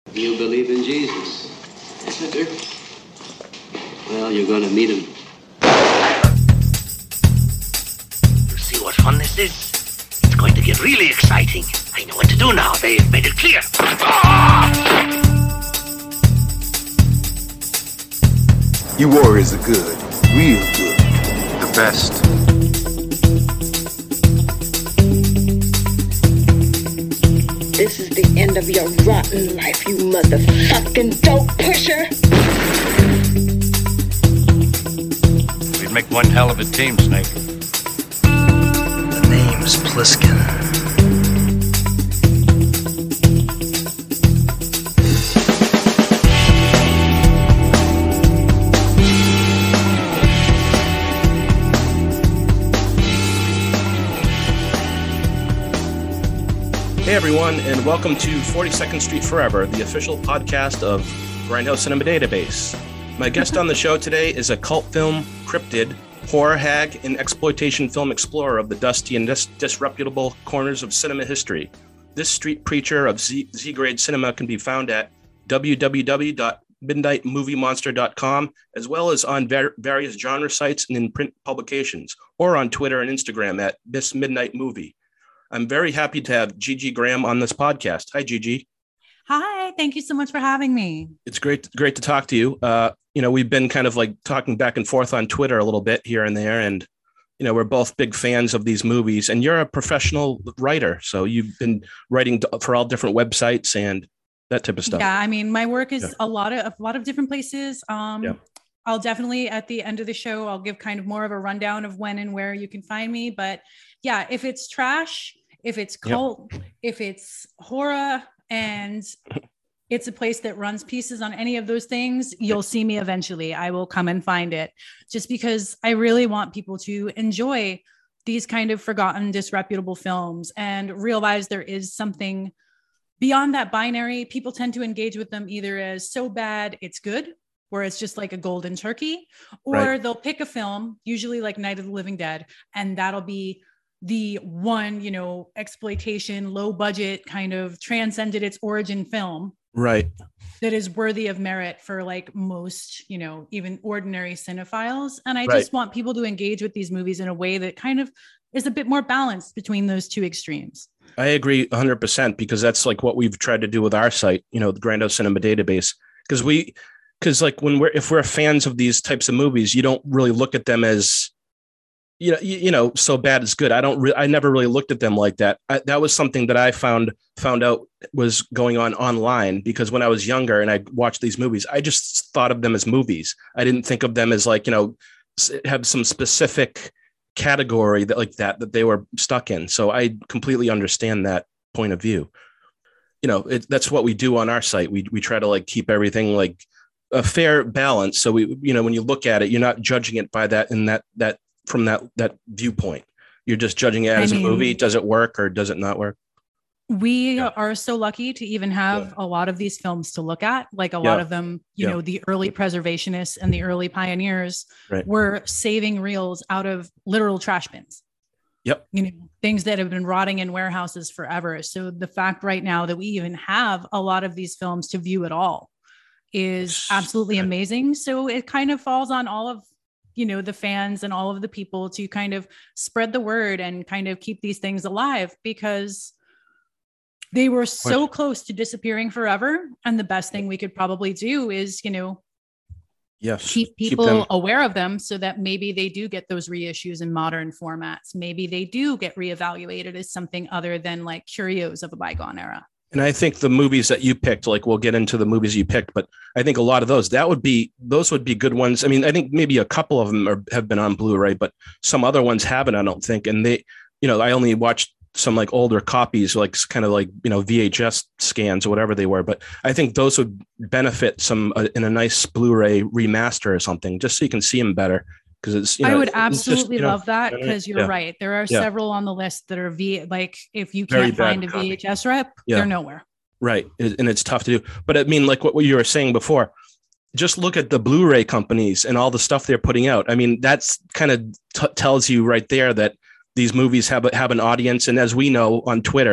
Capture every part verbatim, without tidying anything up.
You believe in Jesus? Yes, I do. Well, you're going to meet him. You see what fun this is? It's going to get really exciting. I know what to do now. They've made it clear. You warriors are good. Real good. The best. This is the end of your rotten life, you motherfucking dope pusher. We'd make one hell of a team, Snake. The name's Pliskin. Hey everyone, and welcome to forty-second Street Forever, the official podcast of Grindhouse Cinema Database. My guest on the show today is a cult film cryptid, horror hag, and exploitation film explorer of the dusty and dis- disreputable corners of cinema history. This street preacher of Z- Z-grade cinema can be found at w w w dot midnight movie monster dot com, as well as on ver- various genre sites and in print publications, or on Twitter and Instagram at Miss Midnight Movie. I'm very happy to have Gigi Graham on this podcast. Hi, Gigi. Hi, thank you so much for having me. It's great, great to talk to you. Uh, you know, we've been kind of like talking back and forth on Twitter a little bit here and there, and you know, we're both big fans of these movies. And you're a professional writer, so you've been writing for all different websites and that type of stuff. Yeah, I mean, my work is Yeah. a lot of a lot of different places. Um, Yeah. I'll definitely at the end of the show, I'll give kind of more of a rundown of when and where you can find me. But yeah, if it's trash, if it's cult, yep. if it's horror, and it's a place that runs pieces on any of those things, you'll see me eventually. I will come and find it, just because I really want people to enjoy these kind of forgotten, disreputable films and realize there is something beyond that binary. People tend to engage with them either as so bad it's good, where it's just like a golden turkey, or right. they'll pick a film, usually like Night of the Living Dead, and that'll be the one, you know, exploitation, low budget, kind of transcended its origin film. Right. That is worthy of merit for like most, you know, even ordinary cinephiles. And I right. just want people to engage with these movies in a way that kind of is a bit more balanced between those two extremes. I agree one hundred percent, because that's like what we've tried to do with our site, you know, the Grindhouse Cinema Database, because we, because like when we're, if we're fans of these types of movies, you don't really look at them as, you know, you, you know, so bad it's good. I don't, re- I never really looked at them like that. I, that was something that I found, found out was going on online, because when I was younger and I watched these movies, I just thought of them as movies. I didn't think of them as like, you know, have some specific category that like that, that they were stuck in. So I completely understand that point of view. You know, it, that's what we do on our site. We, we try to like keep everything like a fair balance. So we, you know, when you look at it, you're not judging it by that in that, that, from that that viewpoint. You're just judging it as I mean, a movie. Does it work or does it not work? We yeah. are so lucky to even have yeah. a lot of these films to look at. Like a yeah. lot of them, you yeah. know, the early preservationists and the early pioneers right. were saving reels out of literal trash bins. Yep. You know, things that have been rotting in warehouses forever. So the fact right now that we even have a lot of these films to view at all is absolutely right. amazing. So it kind of falls on all of, you know, the fans and all of the people to kind of spread the word and kind of keep these things alive, because they were so what? close to disappearing forever. And the best thing we could probably do is, you know, yes, keep people keep aware of them so that maybe they do get those reissues in modern formats. Maybe they do get reevaluated as something other than like curios of a bygone era. And I think the movies that you picked, like we'll get into the movies you picked, but I think a lot of those, that would be, those would be good ones. I mean, I think maybe a couple of them are, have been on Blu-ray, but some other ones haven't, I don't think. And they, you know, I only watched some like older copies, like kind of like, you know, V H S scans or whatever they were. But I think those would benefit some uh, in a nice Blu-ray remaster or something, just so you can see them better. Because it's, you know, I would absolutely just, you know, love that, because you're yeah. right. There are yeah. several on the list that are V, like if you Very can't find a copy. V H S rep, Yeah. they're nowhere. Right. And it's tough to do. But I mean, like what you were saying before, just look at the Blu-ray companies and all the stuff they're putting out. I mean, that's kind of t- tells you right there that these movies have a, have an audience. And as we know on Twitter,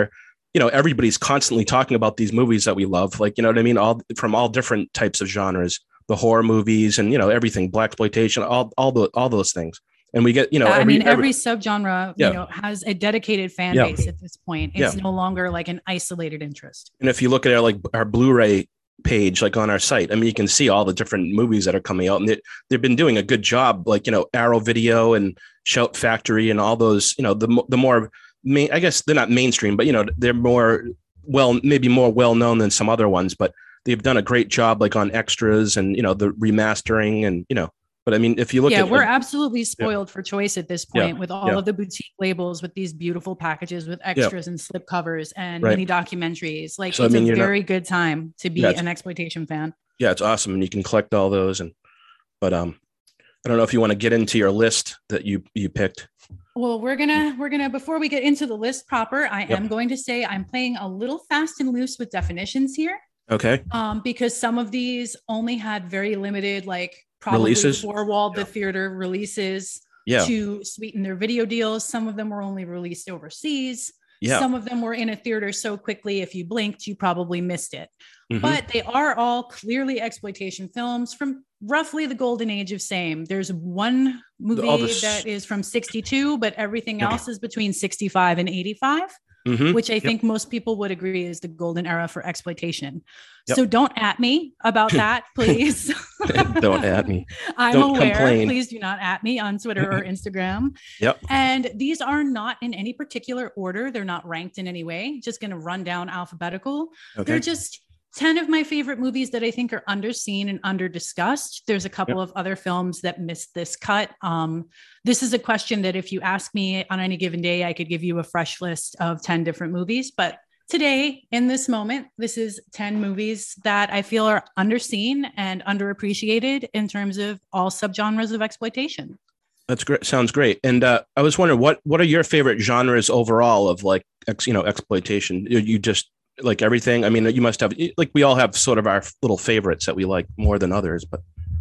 you know, everybody's constantly talking about these movies that we love, like, you know what I mean? All from all different types of genres, the horror movies and, you know, everything, blaxploitation, all, all the, all those things. And we get, you know, yeah, every, I mean, every, every subgenre, yeah. you know, has a dedicated fan yeah. base at this point. It's yeah. no longer like an isolated interest. And if you look at our, like our Blu-ray page, like on our site, I mean, you can see all the different movies that are coming out, and they, they've been doing a good job, like, you know, Arrow Video and Shout Factory and all those, you know, the, the more main, I guess they're not mainstream, but, you know, they're more well, maybe more well-known than some other ones, but they've done a great job, like on extras and, you know, the remastering and, you know, but I mean, if you look yeah, at, we're absolutely spoiled yeah. for choice at this point yeah. with all yeah. of the boutique labels with these beautiful packages with extras yeah. and slip covers and right. mini documentaries. Like, so, it's I mean, a very not, good time to be yeah, an exploitation fan. Yeah, it's awesome. And you can collect all those. And, but um, I don't know if you want to get into your list that you, you picked. Well, we're gonna we're gonna before we get into the list proper, I yep. am going to say I'm playing a little fast and loose with definitions here. Okay. Um, because some of these only had very limited, like probably releases, four walled yeah. the theater releases yeah. to sweeten their video deals. Some of them were only released overseas. Yeah. Some of them were in a theater so quickly, if you blinked, you probably missed it. Mm-hmm. But they are all clearly exploitation films from roughly the golden age of same. There's one movie this... that is from sixty-two, but everything else is between sixty-five and eighty-five, mm-hmm. which I yep. think most people would agree is the golden era for exploitation. Yep. So don't at me about that, please. Don't at me. I'm don't aware. Complain. Please do not at me on Twitter or Instagram. Yep. And these are not in any particular order. They're not ranked in any way. Just going to run down alphabetical. Okay. They're just ten of my favorite movies that I think are underseen and under discussed. There's a couple yep. of other films that missed this cut. Um, this is a question that if you ask me on any given day, I could give you a fresh list of ten different movies. But today, in this moment, this is ten movies that I feel are underseen and underappreciated in terms of all subgenres of exploitation. That's great. Sounds great. And uh, I was wondering, what what are your favorite genres overall of like, ex, you know, exploitation? You, you just like everything. I mean, you must have, like, we all have sort of our little favorites that we like more than others, but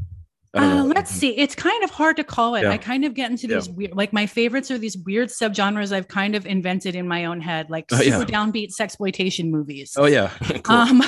I don't uh, know. Let's see. It's kind of hard to call it. Yeah. I kind of get into these yeah. weird, like my favorites are these weird subgenres I've kind of invented in my own head, like oh, super yeah. downbeat sexploitation movies. Oh yeah. Cool. Um,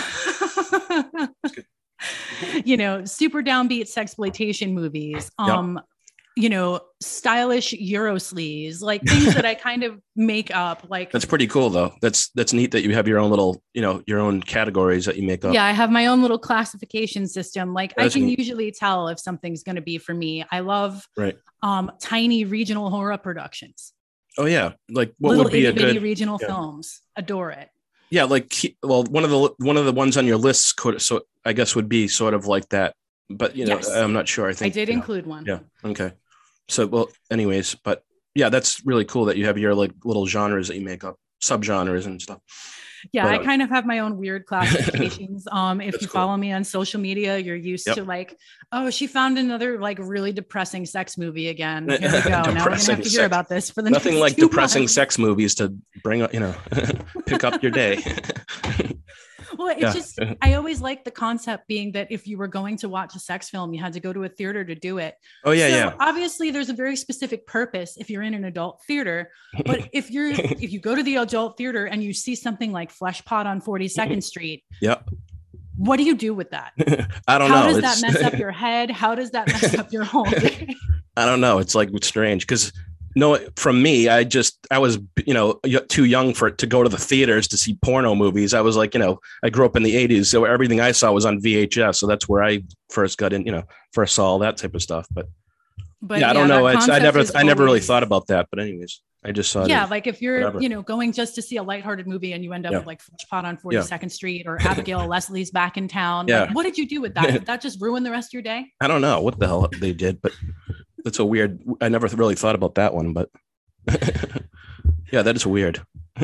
you know, super downbeat sexploitation movies. Um, yep. You know, stylish Euro sleaze, like things that I kind of make up. Like, that's pretty cool though. That's that's neat that you have your own little, you know, your own categories that you make up. Yeah, I have my own little classification system. Like, that's I can neat. usually tell if something's going to be for me. I love right. um tiny regional horror productions. Oh yeah, like what little would be a itty-bitty good regional yeah. films? Adore it. Yeah, like, well, one of the one of the ones on your list could, so I guess would be sort of like that. But you know, yes. I'm not sure. I think I did you know, include one. Yeah. Okay. So, well, anyways, but yeah, that's really cool that you have your like little genres that you make up, subgenres and stuff. Yeah, but, I kind of have my own weird classifications. Um, if you cool. follow me on social media, you're used yep. to like, oh, she found another like really depressing sex movie again. Here we go. Now we're gonna have to hear sex. about this for the nothing next like two depressing months. sex movies to bring up, you know, pick up your day. Well, it's yeah. just, I always liked the concept being that if you were going to watch a sex film, you had to go to a theater to do it. Oh yeah, so yeah. Obviously there's a very specific purpose if you're in an adult theater, but if you're, if you go to the adult theater and you see something like Flesh Pot on forty-second Street, yep. what do you do with that? I don't How know. How does it's... that mess up your head? How does that mess up your whole day? I don't know. It's like, it's strange because no, from me, I just, I was, you know, too young for it to go to the theaters to see porno movies. I was like, you know, I grew up in the eighties. So everything I saw was on V H S. So that's where I first got in, you know, first saw all that type of stuff. But, but yeah, yeah, I don't know. It's, I never, I never really always... thought about that. But anyways, I just saw it. Yeah. Like if you're, whatever. you know, going just to see a lighthearted movie and you end up yeah. with like Flesh Pot on forty-second yeah. Street or Abigail Leslie's Back in Town. Yeah. Like, what did you do with that? Did that just ruin the rest of your day? I don't know what the hell they did, but that's a weird, I never really thought about that one, but yeah, that is weird.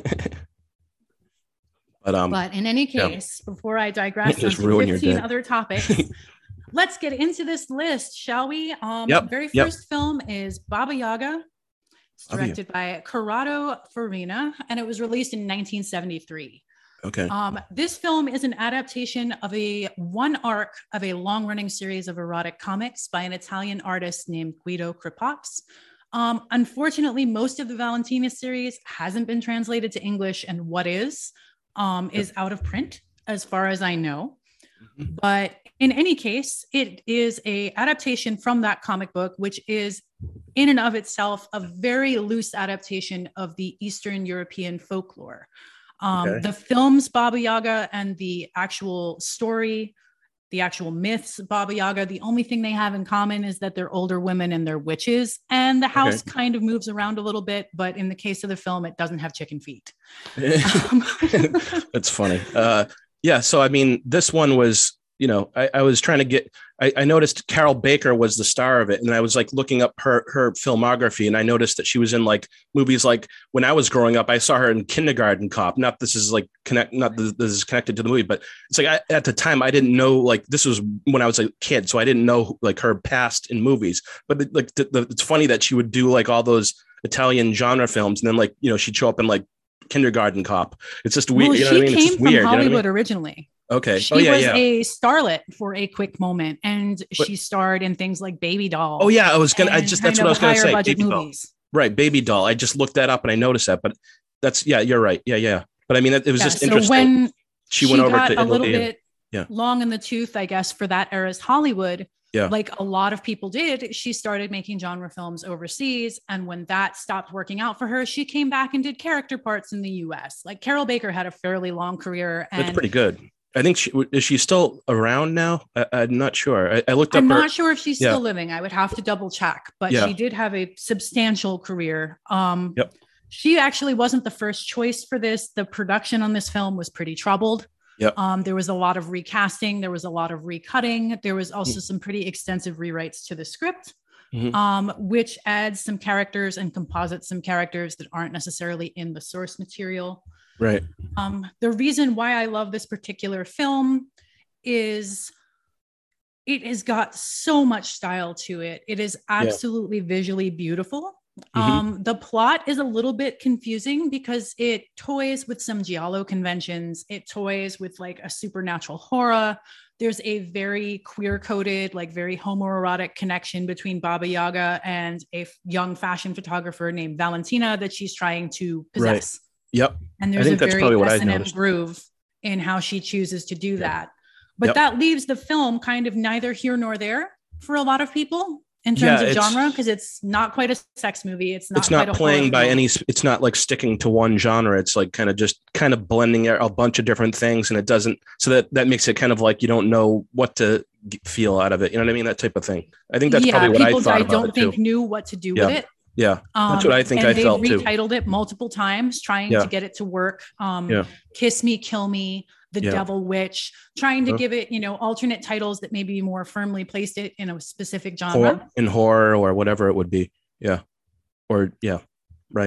but um but in any case yeah. before I digress just onto ruin fifteen your day. other topics, let's get into this list, shall we? Um yep. very yep. first film is Baba Yaga. It's directed by Corrado Farina and it was released in nineteen seventy-three. Okay. Um, this film is an adaptation of a one arc of a long-running series of erotic comics by an Italian artist named Guido Crepax. Um, unfortunately, most of the Valentina series hasn't been translated to English, and what is um, is out of print, as far as I know. Mm-hmm. But in any case, it is a adaptation from that comic book, which is in and of itself a very loose adaptation of the Eastern European folklore. Um, okay. The films Baba Yaga and the actual story, the actual myths Baba Yaga, the only thing they have in common is that they're older women and they're witches. And the house okay. kind of moves around a little bit, but in the case of the film, it doesn't have chicken feet. um. That's funny. Uh, yeah. So, I mean, this one was, you know, I, I was trying to get, I, I noticed Carol Baker was the star of it. And I was like looking up her, her filmography, and I noticed that she was in like movies like when I was growing up, I saw her in Kindergarten Cop. Not this is like connect, not this, this is connected to the movie, but it's like I, at the time I didn't know, like this was when I was a kid. So I didn't know like her past in movies, but like the, the, it's funny that she would do like all those Italian genre films. And then like, you know, she'd show up in like Kindergarten Cop. It's just weird. Well, you know she what I mean? came It's just from weird, Hollywood you know what I mean? originally. Okay. She oh, yeah, was yeah. a starlet for a quick moment, and but, she starred in things like Baby Doll. Oh yeah, I was gonna. I just that's what I was gonna say. Budget Baby movies. Doll. Right, Baby Doll. I just looked that up and I noticed that. But that's yeah, you're right. Yeah, yeah. But I mean, it was yeah, just so interesting. When she went she over got to a little Italy bit and, yeah. long in the tooth, I guess, for that era's Hollywood. Yeah. Like a lot of people did, she started making genre films overseas. And when that stopped working out for her, she came back and did character parts in the U S. Like Carol Baker had a fairly long career. And that's pretty good. I think she is she still around now? I, I'm not sure. I, I looked up. I'm her, not sure if she's yeah. still living. I would have to double check, but yeah. she did have a substantial career. Um, yep. She actually wasn't the first choice for this. The production on this film was pretty troubled. Yep. Um, there was a lot of recasting. There was a lot of recutting. There was also some pretty extensive rewrites to the script, mm-hmm. um, which adds some characters and composites some characters that aren't necessarily in the source material. Right. Um, the reason why I love this particular film is it has got so much style to it. It is absolutely yeah. visually beautiful. Mm-hmm. Um, the plot is a little bit confusing because it toys with some giallo conventions. It toys with like a supernatural horror. There's a very queer coded, like very homoerotic connection between Baba Yaga and a f- young fashion photographer named Valentina that she's trying to possess. Right. Yep. And there's I think a that's very what S and M I groove in how she chooses to do yeah. that. But yep. that leaves the film kind of neither here nor there for a lot of people. In terms yeah, of genre, because it's not quite a sex movie. It's not. It's not quite a playing by film. any. It's not like sticking to one genre. It's like kind of just kind of blending a bunch of different things, and it doesn't. So that that makes it kind of like you don't know what to feel out of it. You know what I mean? That type of thing. I think that's yeah, probably what people I thought I about don't it think too. knew what to do yeah. with it. Yeah, um, that's what I think and I they felt too. retitled it multiple times, trying yeah. to get it to work. Um, yeah. Kiss Me, Kill Me, The yeah. Devil Witch, trying to huh? give it, you know, alternate titles that maybe more firmly placed it in a specific genre. Horror, in horror or whatever it would be. Yeah. Or yeah. Right.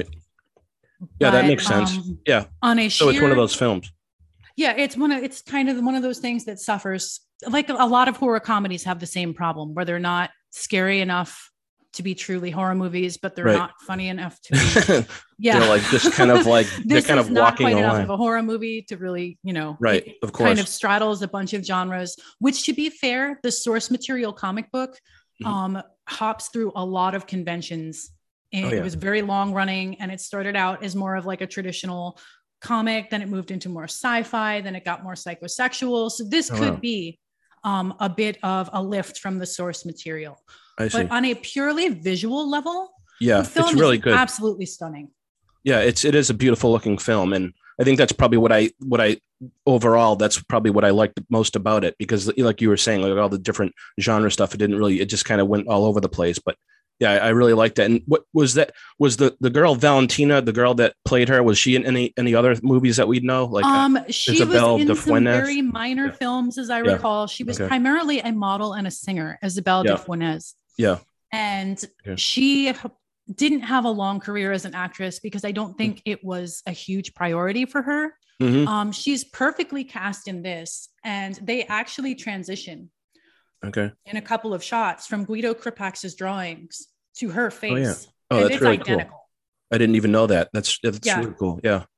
Yeah, but, that makes sense. Um, yeah. On a so sheer, it's one of those films. Yeah, it's one of it's kind of one of those things that suffers. Like a lot of horror comedies have the same problem where they're not scary enough to be truly horror movies, but they're right. not funny enough to be. Yeah, they're like just kind of like they're kind of not walking quite a enough line. of a horror movie to really, you know, right? it Of course, kind of straddles a bunch of genres. Which, to be fair, the source material comic book mm-hmm. um, hops through a lot of conventions. And oh, yeah. It was very long running, and it started out as more of like a traditional comic. Then it moved into more sci-fi. Then it got more psychosexual. So this oh, could wow. be um, a bit of a lift from the source material. I see. But on a purely visual level, yeah, the film it's really is good. Absolutely stunning. Yeah, it's it is a beautiful looking film, and I think that's probably what I what I overall that's probably what I liked most about it, because like you were saying, like all the different genre stuff, it didn't really it just kind of went all over the place. But yeah, I really liked that. And what was that? Was the the girl Valentina, the girl that played her, was she in any any other movies that we'd know? Like um, she Isabel was in de some Fuentes? very minor yeah. films, as I yeah. recall. She was okay. primarily a model and a singer, Isabel yeah. de Fuentes. Yeah. And yeah. she didn't have a long career as an actress because I don't think mm-hmm. it was a huge priority for her. Mm-hmm. Um, she's perfectly cast in this, and they actually transition okay. in a couple of shots from Guido Kripax's drawings to her face. Oh, yeah. Oh, and that's it's really identical. cool. I didn't even know that. That's that's yeah. really cool. Yeah.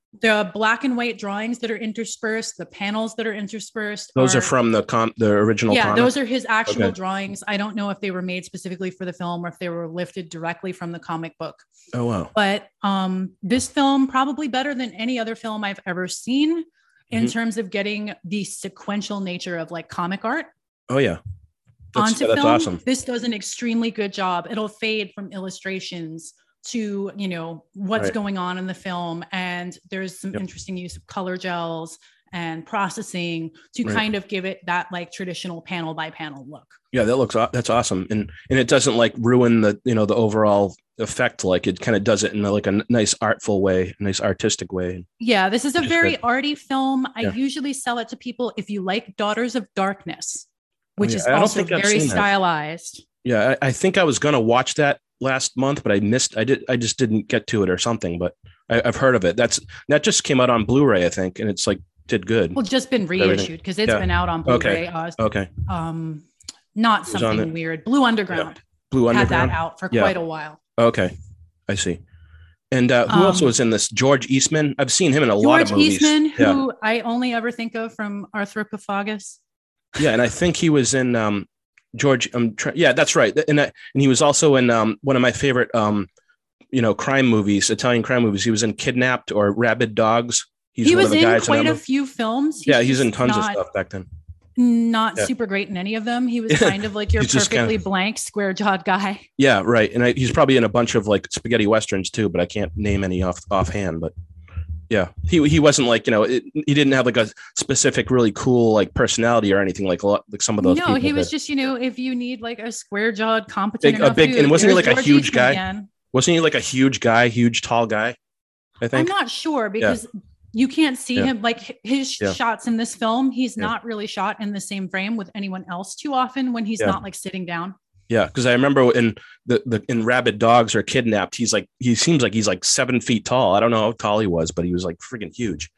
The black and white drawings that are interspersed, the panels that are interspersed. Those are, are from the com the original. Yeah, comic? Those are his actual okay. drawings. I don't know if they were made specifically for the film or if they were lifted directly from the comic book. Oh wow! But um, this film probably better than any other film I've ever seen in mm-hmm. terms of getting the sequential nature of like comic art. Oh yeah, that's, onto yeah, that's film. Awesome. This does an extremely good job. It'll fade from illustrations to, you know, what's right. going on in the film. And there's some yep. interesting use of color gels and processing to right. kind of give it that like traditional panel by panel look. Yeah, that looks, that's awesome. And, and it doesn't like ruin the, you know, the overall effect. Like it kind of does it in a, like a nice artful way, a nice artistic way. Yeah. This is a very good. arty film. I yeah. usually sell it to people if you like Daughters of Darkness, which oh, yeah. is also very stylized. That. Yeah. I, I think I was going to watch that last month, but I missed, I did, I just didn't get to it or something, but I, I've heard of it. That's, that just came out on Blu-ray, I think. And it's like, did good. Well, just been reissued because it's yeah. been out on Blu-ray. Okay. Uh, okay. Um, not something weird. Blue Underground. Yeah. Blue Underground had that out for yeah. quite a while. Okay. I see. And uh, who um, else was in this? George Eastman. I've seen him in a George lot of movies. George Eastman, who yeah. I only ever think of from Arthropophagus. Yeah. And I think he was in, um, George, um, tr- yeah, that's right. And, uh, and he was also in um, one of my favorite, um, you know, crime movies, Italian crime movies. He was in Kidnapped or Rabid Dogs. He's he one was of the in guys quite in a few films. He's yeah, he's in tons not, of stuff back then. Not yeah. super great in any of them. He was kind of like your perfectly kind of, blank, square-jawed guy. Yeah, right. And I, he's probably in a bunch of like spaghetti westerns too, but I can't name any off offhand. But yeah, he he wasn't like, you know, it, he didn't have like a specific really cool like personality or anything like a lot like some of those. No, people he was did. just, you know, if you need like a square-jawed, competent big, a big, dude, and wasn't he like George a huge Eastman guy? Again. Wasn't he like a huge guy, huge tall guy? I think. I'm not sure because yeah. you can't see yeah. him like his yeah. shots in this film. He's yeah. not really shot in the same frame with anyone else too often when he's yeah. not like sitting down. Yeah, because I remember in the, the in Rabid Dogs or Kidnapped, he's like he seems like he's like seven feet tall. I don't know how tall he was, but he was like freaking huge.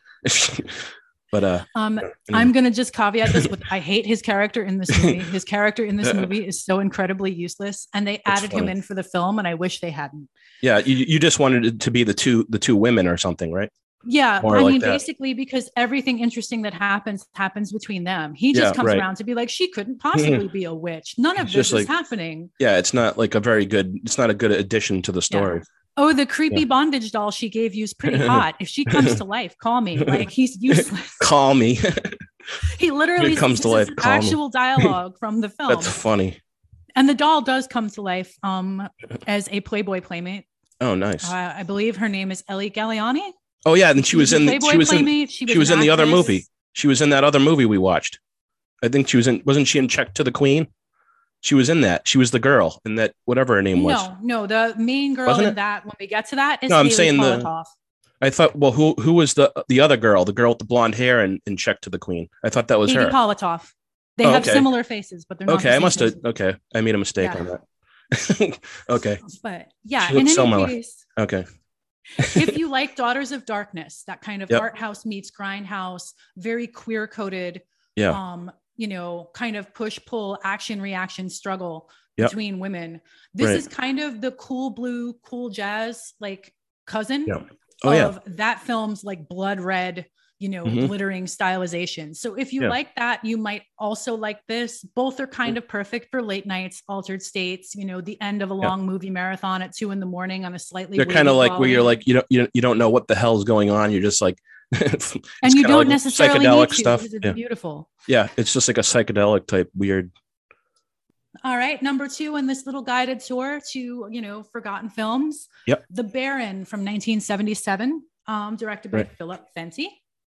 but uh, um, I'm gonna just caveat this with I hate his character in this movie. His character in this movie is so incredibly useless, and they That's added funny. him in for the film, and I wish they hadn't. Yeah, you you just wanted it to be the two the two women or something, right? Yeah, More I like mean, that. basically, because everything interesting that happens happens between them. He just Yeah, comes right. around to be like, she couldn't possibly be a witch. None of It's this just is like- happening. Yeah, it's not like a very good. It's not a good addition to the story. Oh, the creepy Yeah. bondage doll she gave you is pretty hot. If she comes to life, call me. Like he's useless. Call me. He literally It comes to this is life, call me. actual dialogue from the film. That's funny. And the doll does come to life um, as a Playboy playmate. Oh, nice. Uh, I believe her name is Ellie Galliani. Oh yeah, and she was She's a in. Playboy She was in. playmate. She was, She was an in the other actress. movie. She was in that other movie we watched. I think she was in. Wasn't she in Check to the Queen? She was in that. She was the girl in that. Whatever her name was. No, no, the main girl Wasn't in it? that, when we get to that, is No, I'm Haley saying the- Molotov. I thought. Well, who who was the the other girl? The girl with the blonde hair and, and Check to the Queen. I thought that was Haley her. Politoff. They Oh, have okay. similar faces, but they're not. Okay, the I same must have. person. Okay, I made a mistake Yeah. on that. okay. But yeah, She in looks any similar. case, Okay. if you like Daughters of Darkness, that kind of Yep. art house meets grindhouse, very queer coded, Yeah. um, you know, kind of push pull action reaction struggle Yep. between women. This Right. is kind of the cool blue, cool jazz like cousin Yeah. Oh yeah. of that film's like blood red, you know, Mhm. glittering stylization. So if you Yeah. like that, you might also like this. Both are kind of perfect for late nights, altered states, you know, the end of a Yeah. long movie marathon at two in the morning on a slightly They're kind wavy of like where you're quality. like you don't you don't, you don't know what the hell's going on. You're just like. it's and you kinda don't like necessarily need psychedelic to stuff. because it's Yeah. beautiful. yeah, it's just like a psychedelic type weird. All right, number two in this little guided tour to, you know, forgotten films. Yep. The Baron from nineteen seventy-seven, um, directed by Right. Philip Fenty.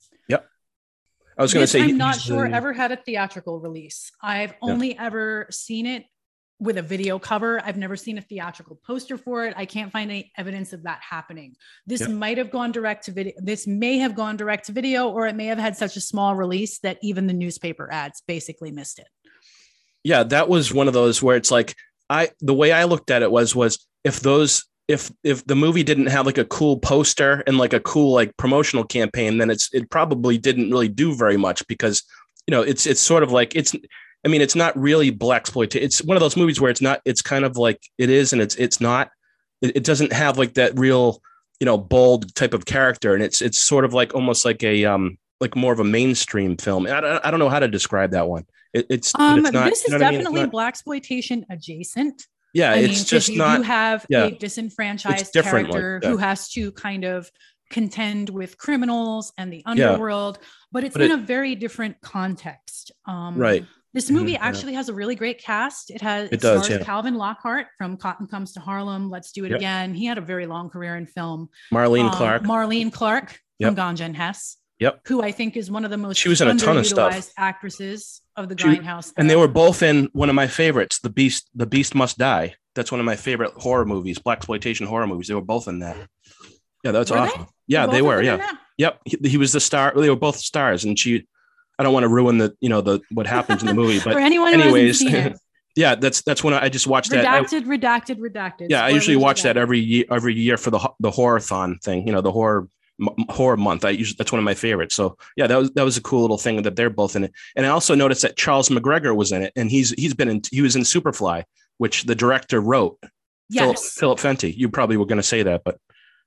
I was going to This, say I'm he- not he's sure the- ever had a theatrical release. I've only ever seen it with a video cover. I've never seen a theatrical poster for it. I can't find any evidence of that happening. This Yep. might have gone direct to video. This may have gone direct to video, or it may have had such a small release that even the newspaper ads basically missed it. Yeah, that was one of those where it's like I the way I looked at it was was if those if if the movie didn't have like a cool poster and like a cool like promotional campaign, then it's it probably didn't really do very much because you know it's it's sort of like it's I mean it's not really blaxploitation. It's one of those movies where it's not it's kind of like it is and it's it's not. It, it doesn't have like that real you know, bold type of character, and it's it's sort of like almost like a um like more of a mainstream film. I don't, I don't know how to describe that one. It, it's, um, it's not, this is you know definitely I mean? blaxploitation adjacent. Yeah, I it's mean, just you not. do have yeah. a disenfranchised different like character that. who has to kind of contend with criminals and the underworld, yeah. but it's but in it, a very different context. Um, right. This movie mm-hmm, actually yeah. has a really great cast. It has it, it does, stars yeah. Calvin Lockhart from Cotton Comes to Harlem, Let's Do It yep. Again. He had a very long career in film. Marlene um, Clark. Marlene Clark yep. from Ganja and Hess. Yep. Who I think is one of the most she was in a ton of stuff. actresses of the she, Grindhouse. And they were both in one of my favorites, The Beast, The Beast Must Die. That's one of my favorite horror movies, blaxploitation horror movies. They were both in that. Yeah, that's were awesome. They? Yeah, they were. were. Yeah. Yep. He, he was the star. They were both stars, and she. I don't want to ruin the, you know, the what happens in the movie, but for anyone anyways, who hasn't seen it. yeah, that's that's when I just watched redacted, that. Redacted, redacted, redacted. Yeah, I usually watch that every year, every year for the the horror-thon thing. You know, the horror horror month. I usually that's one of my favorites. So yeah, that was that was a cool little thing that they're both in it. And I also noticed that Charles McGregor was in it, and he's he's been in he was in Superfly, which the director wrote. Yes, Philip, Philip Fenty. You probably were going to say that, but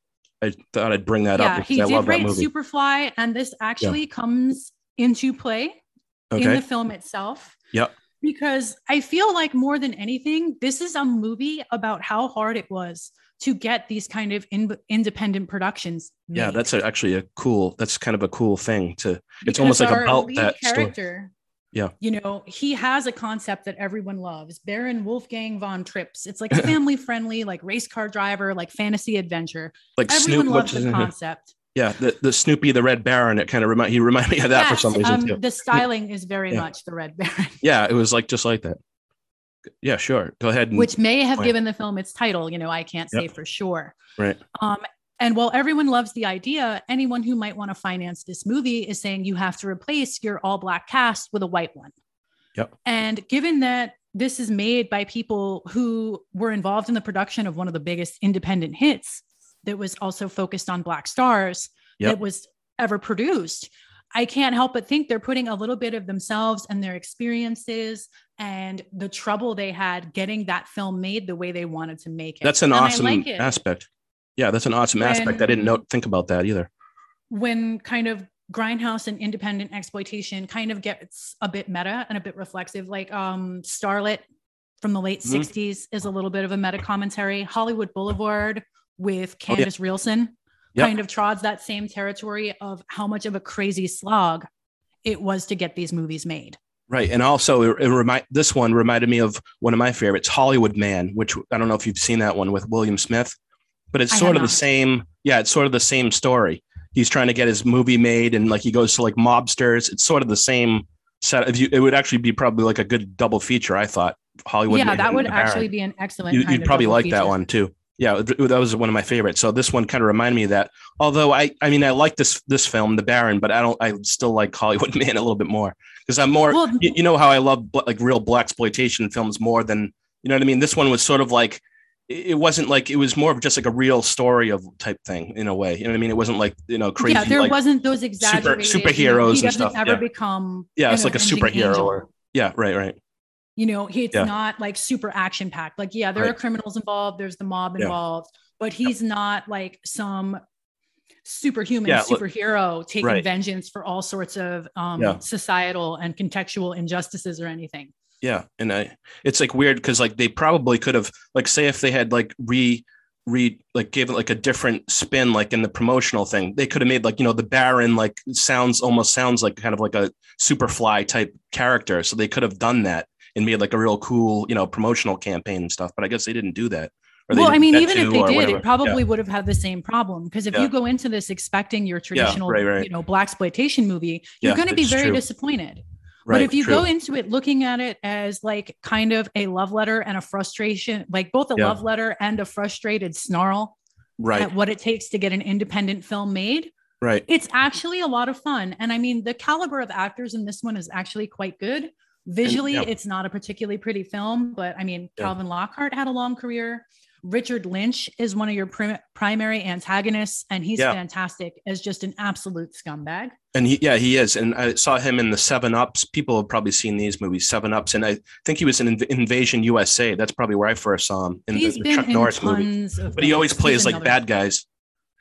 I thought I'd bring that yeah, up. He I did love write that movie. Superfly, and this actually yeah. comes into play okay. in the film itself. Yep. Because I feel like more than anything, this is a movie about how hard it was to get these kind of in, independent productions made. Yeah, that's a, actually a cool, that's kind of a cool thing to, it's because almost like our about lead that character. Story. Yeah. You know, he has a concept that everyone loves. Baron Wolfgang von Trips. It's like a family friendly, like race car driver, like fantasy adventure. Like everyone Snoop, loves the concept. Yeah, the, the Snoopy the Red Baron. It kind of remind he reminded me of that yes, for some reason um, too. The styling is very yeah. much the Red Baron. Yeah, it was like just like that. Yeah, sure. Go ahead. And, Which may have given the film its title. You know, I can't say yep. for sure. Right. Um, and while everyone loves the idea, anyone who might want to finance this movie is saying you have to replace your all black cast with a white one. Yep. And given that this is made by people who were involved in the production of one of the biggest independent hits that was also focused on black stars yep. that was ever produced, I can't help but think they're putting a little bit of themselves and their experiences and the trouble they had getting that film made the way they wanted to make it. That's an and awesome like aspect. Yeah, that's an awesome when, aspect. I didn't know, think about that either. When kind of Grindhouse and independent exploitation kind of gets a bit meta and a bit reflexive, like um, Starlet from the late mm-hmm. sixties is a little bit of a meta commentary. Hollywood Boulevard with Candace oh, yeah. Rielson yep. kind of trods that same territory of how much of a crazy slog it was to get these movies made. Right. And also it, it remind this one reminded me of one of my favorites, Hollywood Man, which I don't know if you've seen that one with William Smith, but it's sort of the same. Yeah. It's sort of the same story. He's trying to get his movie made and like he goes to like mobsters. It's sort of the same set. If you, it would actually be probably like a good double feature. I thought Hollywood. Yeah, Man that would Baron. actually be an excellent. You, kind you'd of probably like feature. that one too. Yeah, that was one of my favorites. So this one kind of reminded me of that. Although I, I mean, I like this this film, The Baron, but I don't. I still like Hollywood Man a little bit more because I'm more. Well, you, you know how I love like real blaxploitation films more than you know what I mean. This one was sort of like it wasn't like it was more of just like a real story of type thing in a way. You know what I mean? It wasn't like you know crazy. Yeah, there like, wasn't those exaggerated super, superheroes you know, he and stuff. Ever yeah. become yeah, it's like a superhero angel. or yeah, right, right. You know, it's yeah. not like super action packed. Like, yeah, there right. are criminals involved. There's the mob yeah. involved, but he's yeah. not like some superhuman yeah, superhero taking right. vengeance for all sorts of um, yeah. societal and contextual injustices or anything. Yeah. And I, it's like weird because like they probably could have, like, say if they had like re, re, like gave it like a different spin, like in the promotional thing, they could have made like, you know, the Baron like sounds almost sounds like kind of like a Superfly type character. So they could have done that and made like a real cool, you know, promotional campaign and stuff. But I guess they didn't do that. Well, I mean, even if they did, whatever. It probably yeah. would have had the same problem. Because if yeah. you go into this expecting your traditional, yeah, right, right. you know, blaxploitation movie, you're yeah, going to be very true. disappointed. Right, but if you true. go into it looking at it as like kind of a love letter and a frustration, like both a yeah. love letter and a frustrated snarl right. at what it takes to get an independent film made, right? It's actually a lot of fun. And I mean, the caliber of actors in this one is actually quite good. Visually, and, yeah. it's not a particularly pretty film, but I mean, yeah. Calvin Lockhart had a long career. Richard Lynch is one of your prim- primary antagonists, and he's yeah. fantastic as just an absolute scumbag. And he, yeah, he is. And I saw him in the Seven Ups. People have probably seen these movies, Seven Ups, and I think he was in Inv- Invasion U S A. That's probably where I first saw him in he's the, the been Chuck in Norris tons movie. Of but he always plays he's like bad guys.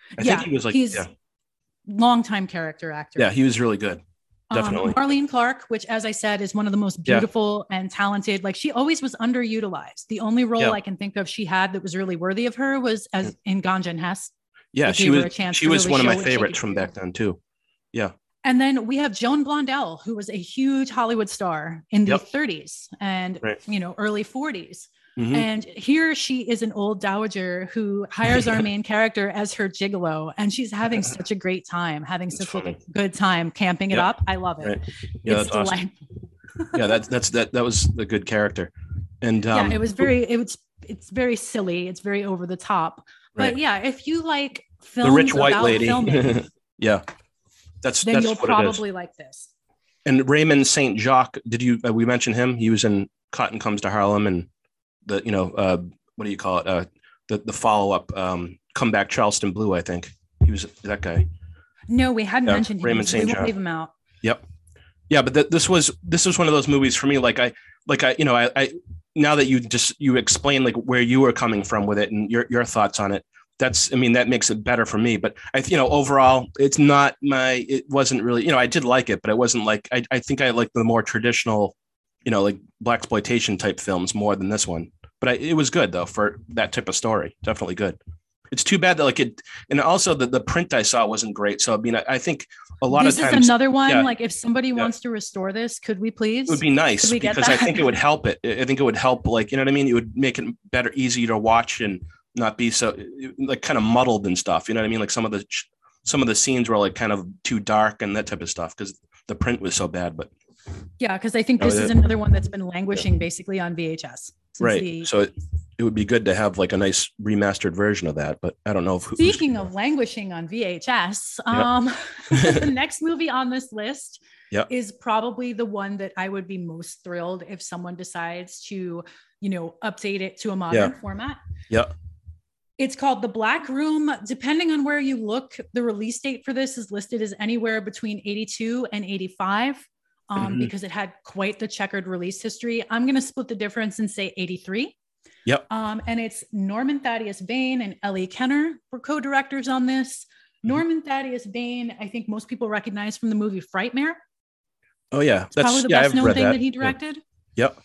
I yeah, think he was like, he's yeah, longtime character actor. yeah, he was really good. Definitely. Um, Marlene Clark, which, as I said, is one of the most Yeah. beautiful and talented. Like, she always was underutilized. The only role Yeah. I can think of she had that was really worthy of her was as in Ganja and Hess. Yeah, It she gave her was a chance she to was really one of show my what she favorites could from do. back then too. Yeah. And then we have Joan Blondell, who was a huge Hollywood star in the Yep. thirties and Right. you know early forties. Mhm. And here she is an old dowager who hires our main character as her gigolo, and she's having such a great time, having That's such like funny. a good time camping it Yep. up. I love it. Right. Yeah, it's that's awesome. delightful. Yeah, that's that's that that was a good character. And um, yeah, it was very it was it's very silly. It's very over the top. But Right. yeah, if you like the films rich white about lady. filming, Yeah. That's then that's you'll what it is. probably like this. And Raymond Saint Jacques, did you uh, we mentioned him? He was in Cotton Comes to Harlem and the you know uh what do you call it? Uh the the follow-up um Comeback Charleston Blue, I think. He was that guy. No, we hadn't Yeah, mentioned him. Raymond so we Saint won't John. leave him out. Yep. Yeah, but th- this was this was one of those movies for me. Like I like I you know I, I now that you just you explain like where you were coming from with it and your your thoughts on it. That's I mean that makes it better for me. But I you know overall it's not my it wasn't really you know I did like it, but it wasn't like I I think I like the more traditional you know like blaxploitation type films more than this one. But I, it was good though for that type of story. Definitely good. It's too bad that like it and also the, the print I saw wasn't great. So I mean I, I think a lot This of is times another one. yeah. Like, if somebody wants to restore this, could we please? it would be nice Could we get because I that? think it would help it. I think it would help, like, you know what I mean? It would make it better, easier to watch and not be so like kind of muddled and stuff. You know what I mean? Like some of the, some of the scenes were like kind of too dark and that type of stuff because the print was so bad, but Yeah, because I think Oh, this yeah. is another one that's been languishing basically on V H S. since right. the- So it, it would be good to have like a nice remastered version of that, but I don't know if who's- Speaking of languishing on V H S, um, the next movie on this list Yep. is probably the one that I would be most thrilled if someone decides to, you know, update it to a modern Yeah. format. yeah. It's called The Black Room. Depending on where you look, the release date for this is listed as anywhere between eighty-two and eighty-five um, Mhm. because it had quite the checkered release history. I'm going to split the difference and say eighty-three. Yep. Um, and it's Norman Thaddeus Vane and Ellie Kenner were co-directors on this. Mm-hmm. Norman Thaddeus Vane, I think most people recognize from the movie Frightmare. Oh yeah. It's probably the yeah, best I've known read thing that. that he Yeah. directed. Yep.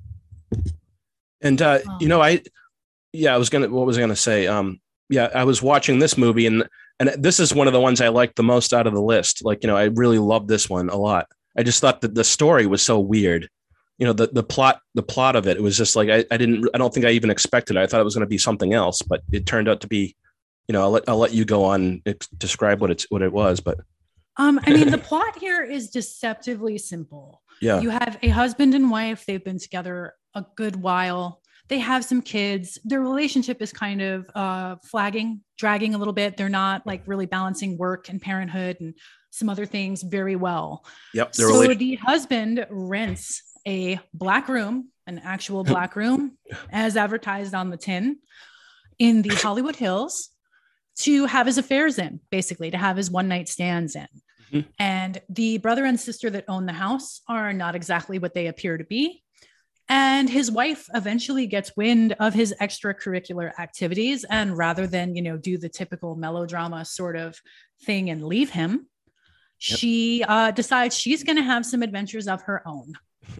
And uh, Oh. you know, I yeah, I was gonna what was I gonna say? Um, yeah, I was watching this movie and and this is one of the ones I liked the most out of the list. Like, you know, I really loved this one a lot. I just thought that the story was so weird. You know, the the plot, the plot of it, it was just like I, I didn't I don't think I even expected it. I thought it was gonna be something else, but it turned out to be, you know, I'll let I'll let you go on and describe what it's what it was, but Um, I mean, the plot here is deceptively simple. yeah. You have a husband and wife. They've been together a good while. They have some kids. Their relationship is kind of uh, flagging, dragging a little bit. They're not like really balancing work and parenthood and some other things very well. Yep. The So relation- the husband rents a black room, an actual black room, as advertised on the tin in the Hollywood Hills to have his affairs in, basically, to have his one night stands in. Mhm. And the brother and sister that own the house are not exactly what they appear to be. And his wife eventually gets wind of his extracurricular activities. And rather than, you know, do the typical melodrama sort of thing and leave him, Yep. she uh, decides she's going to have some adventures of her own.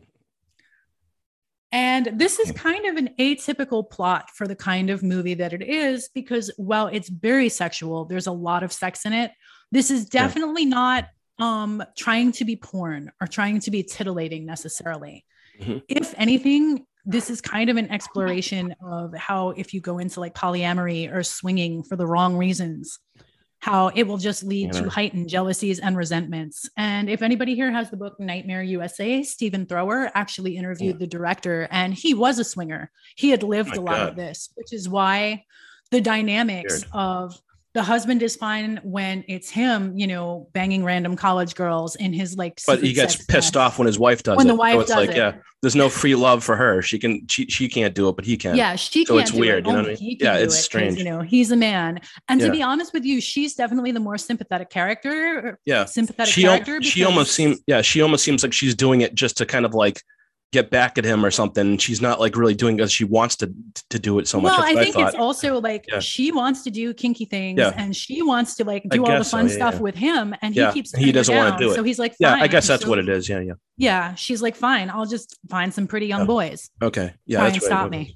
And this is kind of an atypical plot for the kind of movie that it is, because while it's very sexual, there's a lot of sex in it. This is definitely not um, trying to be porn or trying to be titillating necessarily. Mhm. If anything, this is kind of an exploration of how, if you go into like polyamory or swinging for the wrong reasons, how it will just lead Yeah. to heightened jealousies and resentments. And if anybody here has the book Nightmare U S A, Stephen Thrower actually interviewed the director, and he was a swinger. He had lived My a lot God. of this, which is why the dynamics Weird. of the husband is fine when it's him, you know, banging random college girls in his like. But he secret gets sex pissed nest. off when his wife does When it. the wife so it's does like, it. yeah, there's no free love for her. She can, she, she can't do it, but he can. Yeah, she So can't it's do weird, it. you know what I Only mean? he can Yeah, do it's it 'cause, strange. You know, he's a man. And to Yeah. be honest with you, she's definitely the more sympathetic character. Yeah. Sympathetic She, al- character. she because- almost seems, yeah, she almost seems like she's doing it just to kind of like, get back at him or something. She's not like really doing as she wants to to do it so much. Well, That's I what think I it's also like Yeah. she wants to do kinky things Yeah. and she wants to like I do all the guess so, fun yeah, stuff yeah. with him, and Yeah, he keeps he turning her doesn't wanna down. do it. So he's like, Yeah, fine, I guess I'm that's so- what it is. Yeah, yeah. Yeah, she's like, fine, I'll just find some pretty young Yeah. boys. Okay. Yeah, Try that's and right. stop me.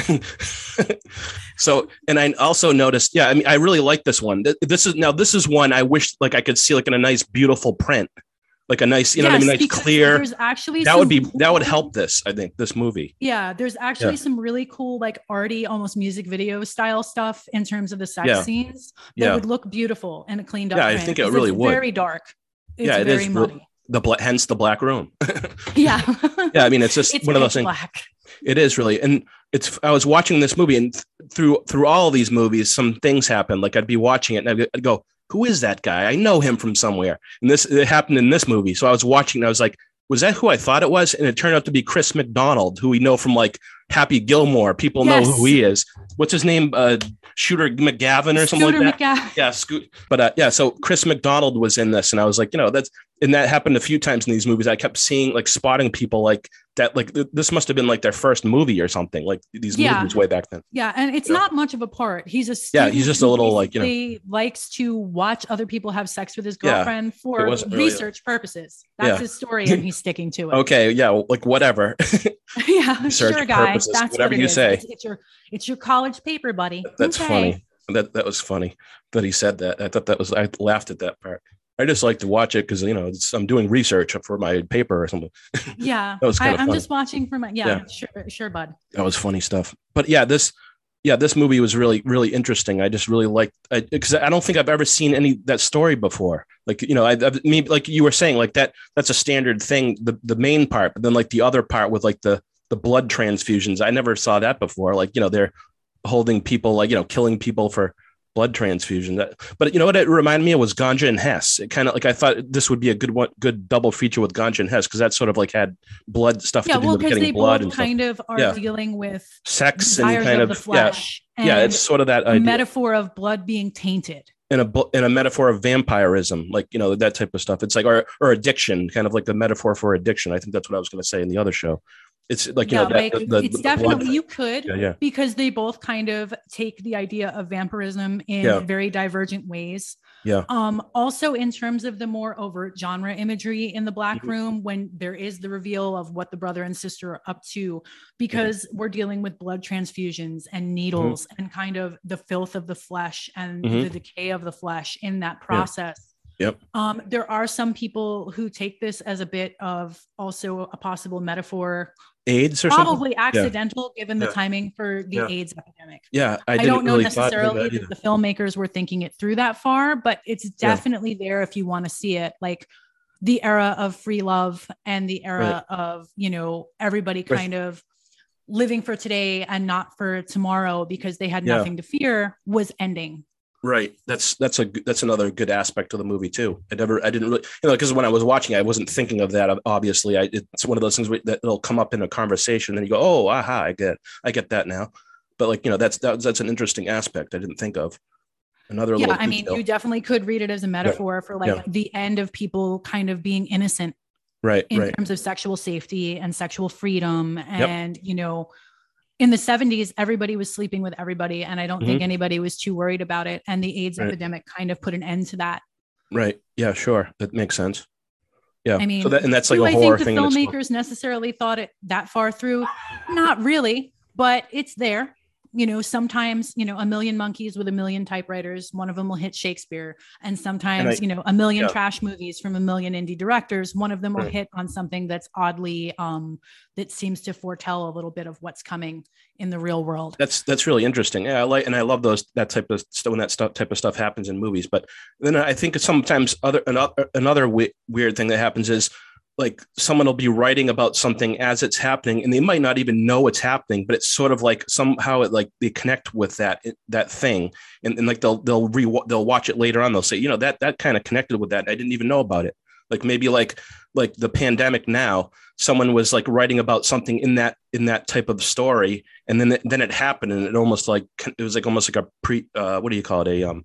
So, and I also noticed, yeah, I mean, I really like this one. Th- This is now, this is one I wish like I could see like in a nice, beautiful print, like a nice, you know what I Yes, mean? Nice, because clear. There's actually That some would be, that would cool- help this, I think, this movie. Yeah, there's actually Yeah. some really cool, like arty, almost music video style stuff in terms of the sex Yeah. scenes that Yeah. would look beautiful in a cleaned up. Yeah, I print, think it because really it's would. Very dark. It's Yeah, it very is re- muddy. The bla- hence the black room. Yeah. Yeah, I mean, it's just It's one of those pitch things. black. It is really, and it's. I was watching this movie, and th- through through all of these movies, some things happen. Like I'd be watching it, and I'd, I'd go, "Who is that guy? I know him from somewhere." And this it happened in this movie. So I was watching, and I was like, "Was that who I thought it was?" And it turned out to be Chris McDonald, who we know from like Happy Gilmore. People know Yes. who he is. What's his name? Uh, Shooter McGavin or something Scooter like that. McGavin. Yeah, Scoot. But uh, yeah, so Chris McDonald was in this, and I was like, you know, that's and that happened a few times in these movies. I kept seeing like spotting people like that, like th- this must have been like their first movie or something, like these Yeah. movies way back then. Yeah, and it's Yeah. not much of a part. He's a Yeah, he's student just a who little, like, you know- basically likes to watch other people have sex with his Yeah, girlfriend for wasn't really- research purposes. That's Yeah. his story, and he's sticking to it. Okay, yeah, well, like whatever. Yeah, Research sure, guy. purposes, That's whatever what it you is. say. It's, it's your it's your college paper, buddy. That's Okay. funny. That that was funny that he said that. I thought that was. I laughed at that part. I just like to watch it because you know it's, I'm doing research for my paper or something. Yeah, That was I, kinda I'm fun. just watching for my yeah, Yeah. sure, sure, bud. That was funny stuff. But yeah, this yeah, this movie was really, really interesting. I just really liked because I, I don't think I've ever seen any that story before. Like, you know, I, I mean, like you were saying, like that, that's a standard thing, the, the main part, but then like the other part with like the, the blood transfusions, I never saw that before. Like, you know, they're holding people, like, you know, killing people for blood transfusion. That, but you know what it reminded me of was Ganja and Hess. It kind of like I thought this would be a good one, good double feature with Ganja and Hess because that sort of like had blood stuff Yeah, to do well, with because getting they blood both and stuff. kind of are Yeah. dealing with Sex and desires kind of of, the flesh. yeah, yeah, and it's sort of that a idea. metaphor of blood being tainted. in a bu- in a metaphor of vampirism, like you know that type of stuff. It's like or or addiction, kind of like the metaphor for addiction. I think that's what I was going to say in the other show. It's like you Yeah, know that, like, the, the, it's the definitely blood- you could Yeah, yeah. because they both kind of take the idea of vampirism in Yeah. very divergent ways. Yeah. Um, also in terms of the more overt genre imagery in the Black Mhm. Room, when there is the reveal of what the brother and sister are up to, because we're dealing with blood transfusions and needles and kind of the filth of the flesh and Mhm. the decay of the flesh in that process. Yep. Um, there are some people who take this as a bit of also a possible metaphor, AIDS or something. probably accidental given the Yeah. timing for the Yeah. AIDS epidemic. Yeah, I, I, didn't don't know really thought necessarily of that that either. the filmmakers were thinking it through that far, but it's definitely there if you want to see it. Like the era of free love and the era of, you know, everybody Right. kind of living for today and not for tomorrow because they had Yeah. nothing to fear was ending. Right. That's that's a g- that's another good aspect of the movie too. I never I didn't really you know because when I was watching, I wasn't thinking of that. Obviously, I, it's one of those things where, that it'll come up in a conversation, and you go, "Oh, aha, I get I get that now." But like you know, that's that's that's an interesting aspect I didn't think of. Another Yeah, little I mean, detail. you definitely could read it as a metaphor for like Yeah. the end of people kind of being innocent right, in right, terms of sexual safety and sexual freedom. And, you know, in the seventies, everybody was sleeping with everybody. And I don't think anybody was too worried about it. And the AIDS Right. epidemic kind of put an end to that. right. Yeah, sure, that makes sense. Yeah, I mean, so that and that's like do a I horror think the thing. in itself. filmmakers necessarily thought it that far through? Not really, but it's there. You know, sometimes, you know, a million monkeys with a million typewriters, one of them will hit Shakespeare. And sometimes, And I- you know, a million yeah. trash movies from a million indie directors, one of them will Right. hit on something that's oddly, um, that seems to foretell a little bit of what's coming in the real world. That's that's really interesting. Yeah, I like and I love those that type of stuff when that stuff type of stuff happens in movies. But then I think sometimes other another another we- weird thing that happens is like someone will be writing about something as it's happening, and they might not even know it's happening, but it's sort of like somehow it like they connect with that that thing, and, and like they'll they'll re they'll watch it later on. They'll say, you know, that that kind of connected with that. I didn't even know about it. Like maybe like like the pandemic now, someone was like writing about something in that in that type of story, and then it, then it happened, and it almost like it was like almost like a pre uh, what do you call it a um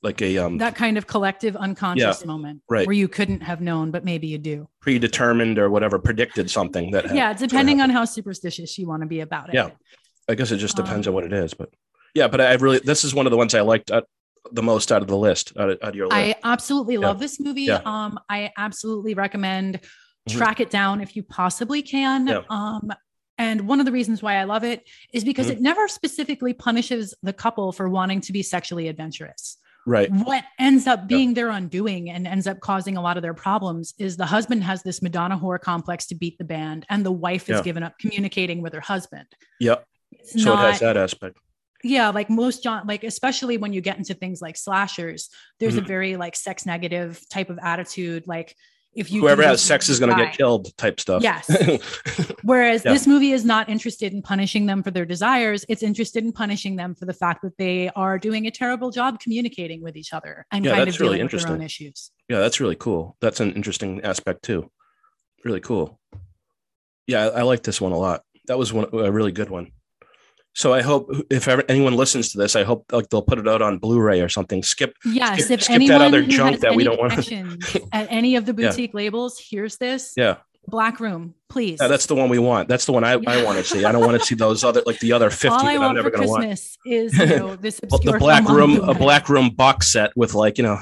like a um that kind of collective unconscious Yeah, moment right. where you couldn't have known, but maybe you do. predetermined or whatever, predicted something that. Yeah, had- depending on how superstitious you want to be about it. Yeah. I guess it just depends Um, on what it is, but yeah, but I really this is one of the ones I liked uh, the most out of the list, out of, out of your list. I absolutely Yeah. love this movie. Yeah. Um, I absolutely recommend Mhm. track it down if you possibly can. Yeah. Um, and one of the reasons why I love it is because Mhm. it never specifically punishes the couple for wanting to be sexually adventurous. right. What ends up being their undoing and ends up causing a lot of their problems is the husband has this Madonna whore complex to beat the band, and the wife has Yeah. given up communicating with her husband. Yep. It's So not, it has that aspect. yeah, like most John, like especially when you get into things like slashers, there's Mhm. a very like sex negative type of attitude. Like if you Whoever do has this, sex you is going to die. get killed type stuff. Yes. Whereas Yeah. this movie is not interested in punishing them for their desires. It's interested in punishing them for the fact that they are doing a terrible job communicating with each other and Yeah, kind that's of really dealing with their own interesting. issues. Yeah, that's really cool. That's an interesting aspect too. Really cool. Yeah, I, I like this one a lot. That was one a really good one. So I hope if ever anyone listens to this, I hope like they'll put it out on Blu-ray or something. Skip. Yes, skip, if skip anyone that other who junk has that we any don't want. connections at any of the Yeah. boutique labels hears this, Yeah. Black Room, please. Yeah, that's the one we want. That's the one I, I want to see. I don't want to see those other like the other fifty all I that I'm want never for going to watch. Christmas is you know this Well, obscure the Black film on Room, a Blu-ray. Black Room box set with like you know,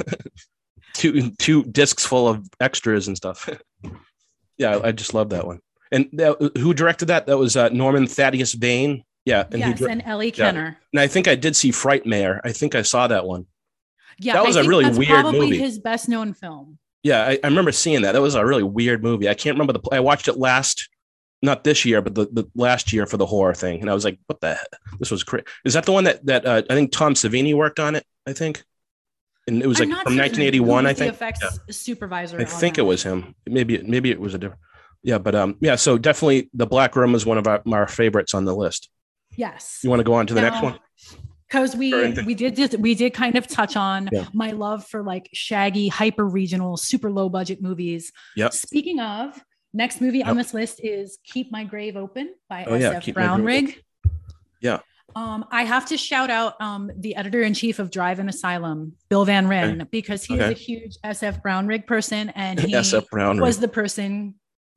two two discs full of extras and stuff. Yeah, I just love that one. And that, who directed that? That was uh, Norman Thaddeus Vane. Yeah, and Yes, he dir- and Ellie yeah. Kenner. and I think I did see Frightmare. I think I saw that one. Yeah, That was I a think really that's weird probably movie. his best known film. Yeah, I, I remember seeing that. That was a really weird movie. I can't remember the. I watched it last, not this year, but the, the last year for the horror thing, and I was like, "What the heck? This was crazy." Is that the one that that uh, I think Tom Savini worked on it? I think, and it was I'm like not from certain nineteen eighty-one. who I was the think. effects Yeah. supervisor. I on think that. it was him. Maybe maybe it was a different. Yeah, but um, yeah. So definitely, the Black Room is one of our, our favorites on the list. Yes. You want to go on to the Now, next one? Because we Or anything? we did just we did kind of touch on Yeah. my love for like shaggy, hyper regional, super low budget movies. Yep. Speaking of, next movie on Yep. this list is Keep My Grave Open by Oh, yeah, S F Keep My Grave Brownrigg. Yeah. Um, I have to shout out um, the editor in chief of Drive and Asylum, Bill Van Ryn, because he is Okay. a huge S F Brownrigg person, and he S F Brown. was the person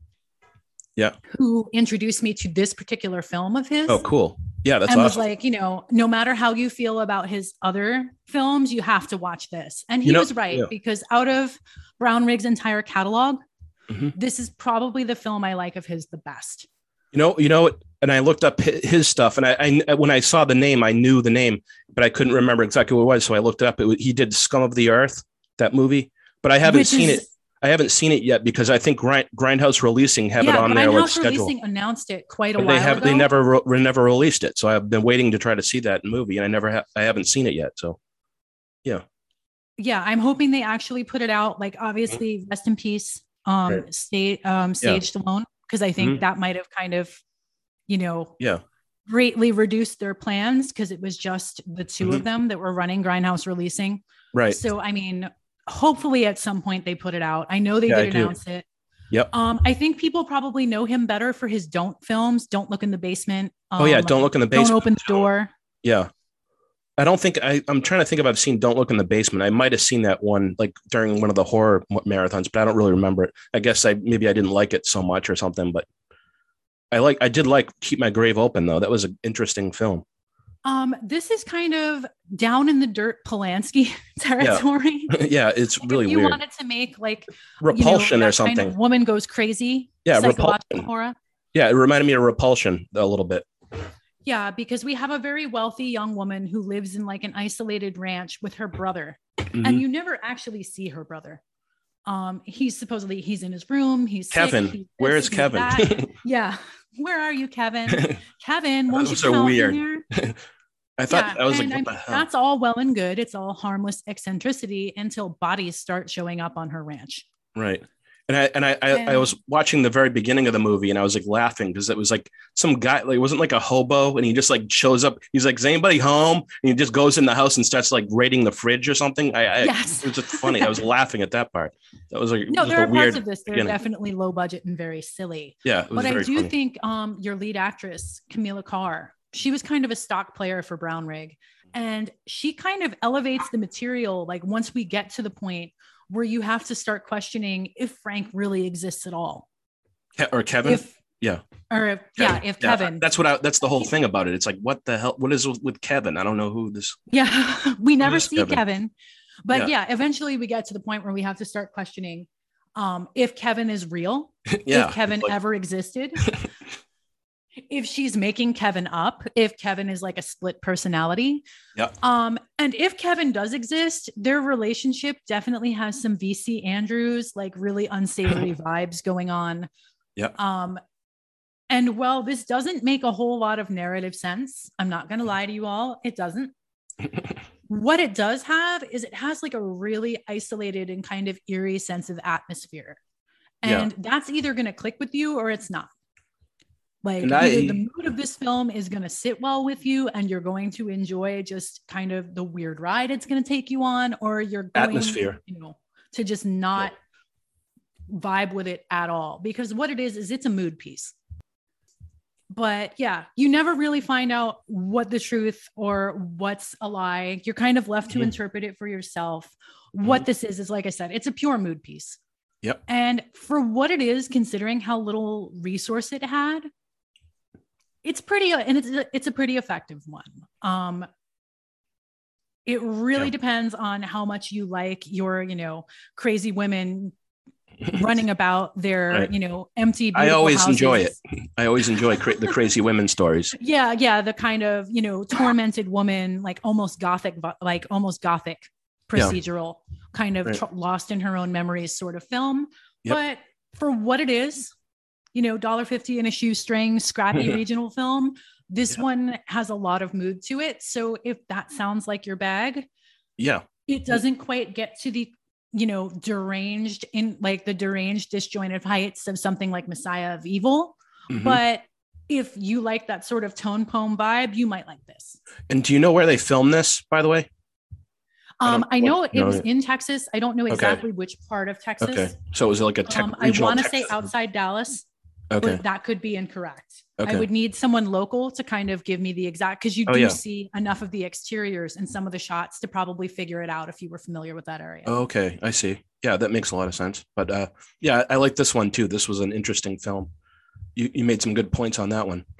Yeah. who introduced me to this particular film of his. Oh, cool. Yeah, that's and was awesome. like, you know, no matter how you feel about his other films, you have to watch this. And he You know- was right, yeah. because out of Brownrigg's entire catalog, Mhm. this is probably the film I like of his the best. You know, you know, and I looked up hi- his stuff, and I, I when I saw the name, I knew the name, but I couldn't remember exactly what it was. So I looked it up. It was, he did Scum of the Earth, that movie, but I haven't Which seen is- it. I haven't seen it yet because I think Grind, Grindhouse Releasing have it yeah, on their like Grindhouse schedule. Releasing announced it quite a But while they have ago. they never re- never released it, so I've been waiting to try to see that movie, and I never have. I haven't seen it yet. So, yeah, Yeah, I'm hoping they actually put it out. Like, obviously, rest in peace, um, Right. stay, um, Sage Stallone, because I think Mhm. that might have kind of, you know, yeah, greatly reduced their plans because it was just the 2 Mhm. of them that were running Grindhouse Releasing. right. So, I mean, hopefully at some point they put it out. I know they Yeah, I did do. announce it. Yep. Um, I think people probably know him better for his Don't films. Don't Look in the Basement. Um, Oh yeah, Don't Look in the Basement. Don't Open the Door. Yeah. I don't think I, I'm trying to think if I've seen Don't Look in the Basement. I might have seen that one like during one of the horror marathons, but I don't really remember it. I guess I maybe I didn't like it so much or something, but I like I did like Keep My Grave Open though. That was an interesting film. Um, this is kind of down in the dirt Polanski territory. Yeah, it's Like, really if you weird. wanted to make like Repulsion you know, or that kind something. of woman goes crazy. Yeah, psychological Repulsion. horror. Yeah, it reminded me of Repulsion a little bit. Yeah, because we have a very wealthy young woman who lives in like an isolated ranch with her brother, Mhm. and you never actually see her brother. Um, he's supposedly he's in his room. He's sick, Kevin, he's where this, is he's Kevin? that. Yeah, where are you, Kevin? Kevin, won't you Those are come out weird. here? I thought Yeah, I was and like, I what the mean, hell? that's all well and good. It's all harmless eccentricity until bodies start showing up on her ranch. Right. And I and I, I, I And- was watching the very beginning of the movie and I was like laughing because it was like some guy, like it wasn't like a hobo, and he just like shows up. He's like, "Is anybody home?" And he just goes in the house and starts like raiding the fridge or something. I, I Yes. it was just funny. I was laughing at that part. That was like No, just there a are weird parts of this that are beginning. definitely low budget and very silly. Yeah, it was But I very do funny. think um, your lead actress, Camila Carr, she was kind of a stock player for Brownrigg. And she kind of elevates the material. Like once we get to the point where you have to start questioning if Frank really exists at all. Ke- or Kevin. If, yeah. Or if, Kevin. yeah, if Yeah, Kevin. That's what I, that's the whole thing about it. It's like, what the hell, what is with Kevin? I don't know who this. Yeah. We never is see Kevin? Kevin. But Yeah. yeah, eventually we get to the point where we have to start questioning um, if Kevin is real, Yeah. if Kevin Like- ever existed, if she's making Kevin up, if Kevin is like a split personality. Yeah. Um, and if Kevin does exist, their relationship definitely has some V C Andrews, like really unsavory vibes going on. Yeah. Um, and while this doesn't make a whole lot of narrative sense, I'm not going to lie to you all, it doesn't. What it does have is it has like a really isolated and kind of eerie sense of atmosphere. And Yeah. that's either going to click with you or it's not. Like And either I- the mood of this film is going to sit well with you and you're going to enjoy just kind of the weird ride it's going to take you on, or you're going, Atmosphere. you know, to just not vibe with it at all. Because what it is, is it's a mood piece. But yeah, you never really find out what the truth or what's a lie. You're kind of left to Mhm. interpret it for yourself. What Mhm. this is, is like I said, it's a pure mood piece. Yep. And for what it is, considering how little resource it had, it's pretty, and it's a, it's a pretty effective one. Um, it really Yeah. depends on how much you like your, you know, crazy women running about their, Right. you know, empty. I beautiful always enjoy houses. it. I always enjoy cra- the crazy women stories. Yeah, yeah, the kind of, you know, tormented woman, like almost gothic, like almost gothic Yeah. procedural, kind of Right. tr- lost in her own memories sort of film. Yep. But for what it is, you know, one dollar fifty in a shoestring, scrappy regional film, this Yeah. one has a lot of mood to it. So if that sounds like your bag, Yeah. it doesn't quite get to the, you know, deranged in like the deranged disjointed heights of something like Messiah of Evil. Mhm. But if you like that sort of tone poem vibe, you might like this. And do you know where they filmed this, by the way? I Um, don't I know what- it no, was it- in Texas. I don't know Okay. exactly which part of Texas. Okay. So it was like a tech Um, I regional want to tech- say outside Dallas, Okay. but that could be incorrect. Okay. I would need someone local to kind of give me the exact, because you Oh, do yeah. see enough of the exteriors and some of the shots to probably figure it out if you were familiar with that area. Okay, I see. Yeah, that makes a lot of sense. But uh, yeah, I like this one too. This was an interesting film. You you made some good points on that one.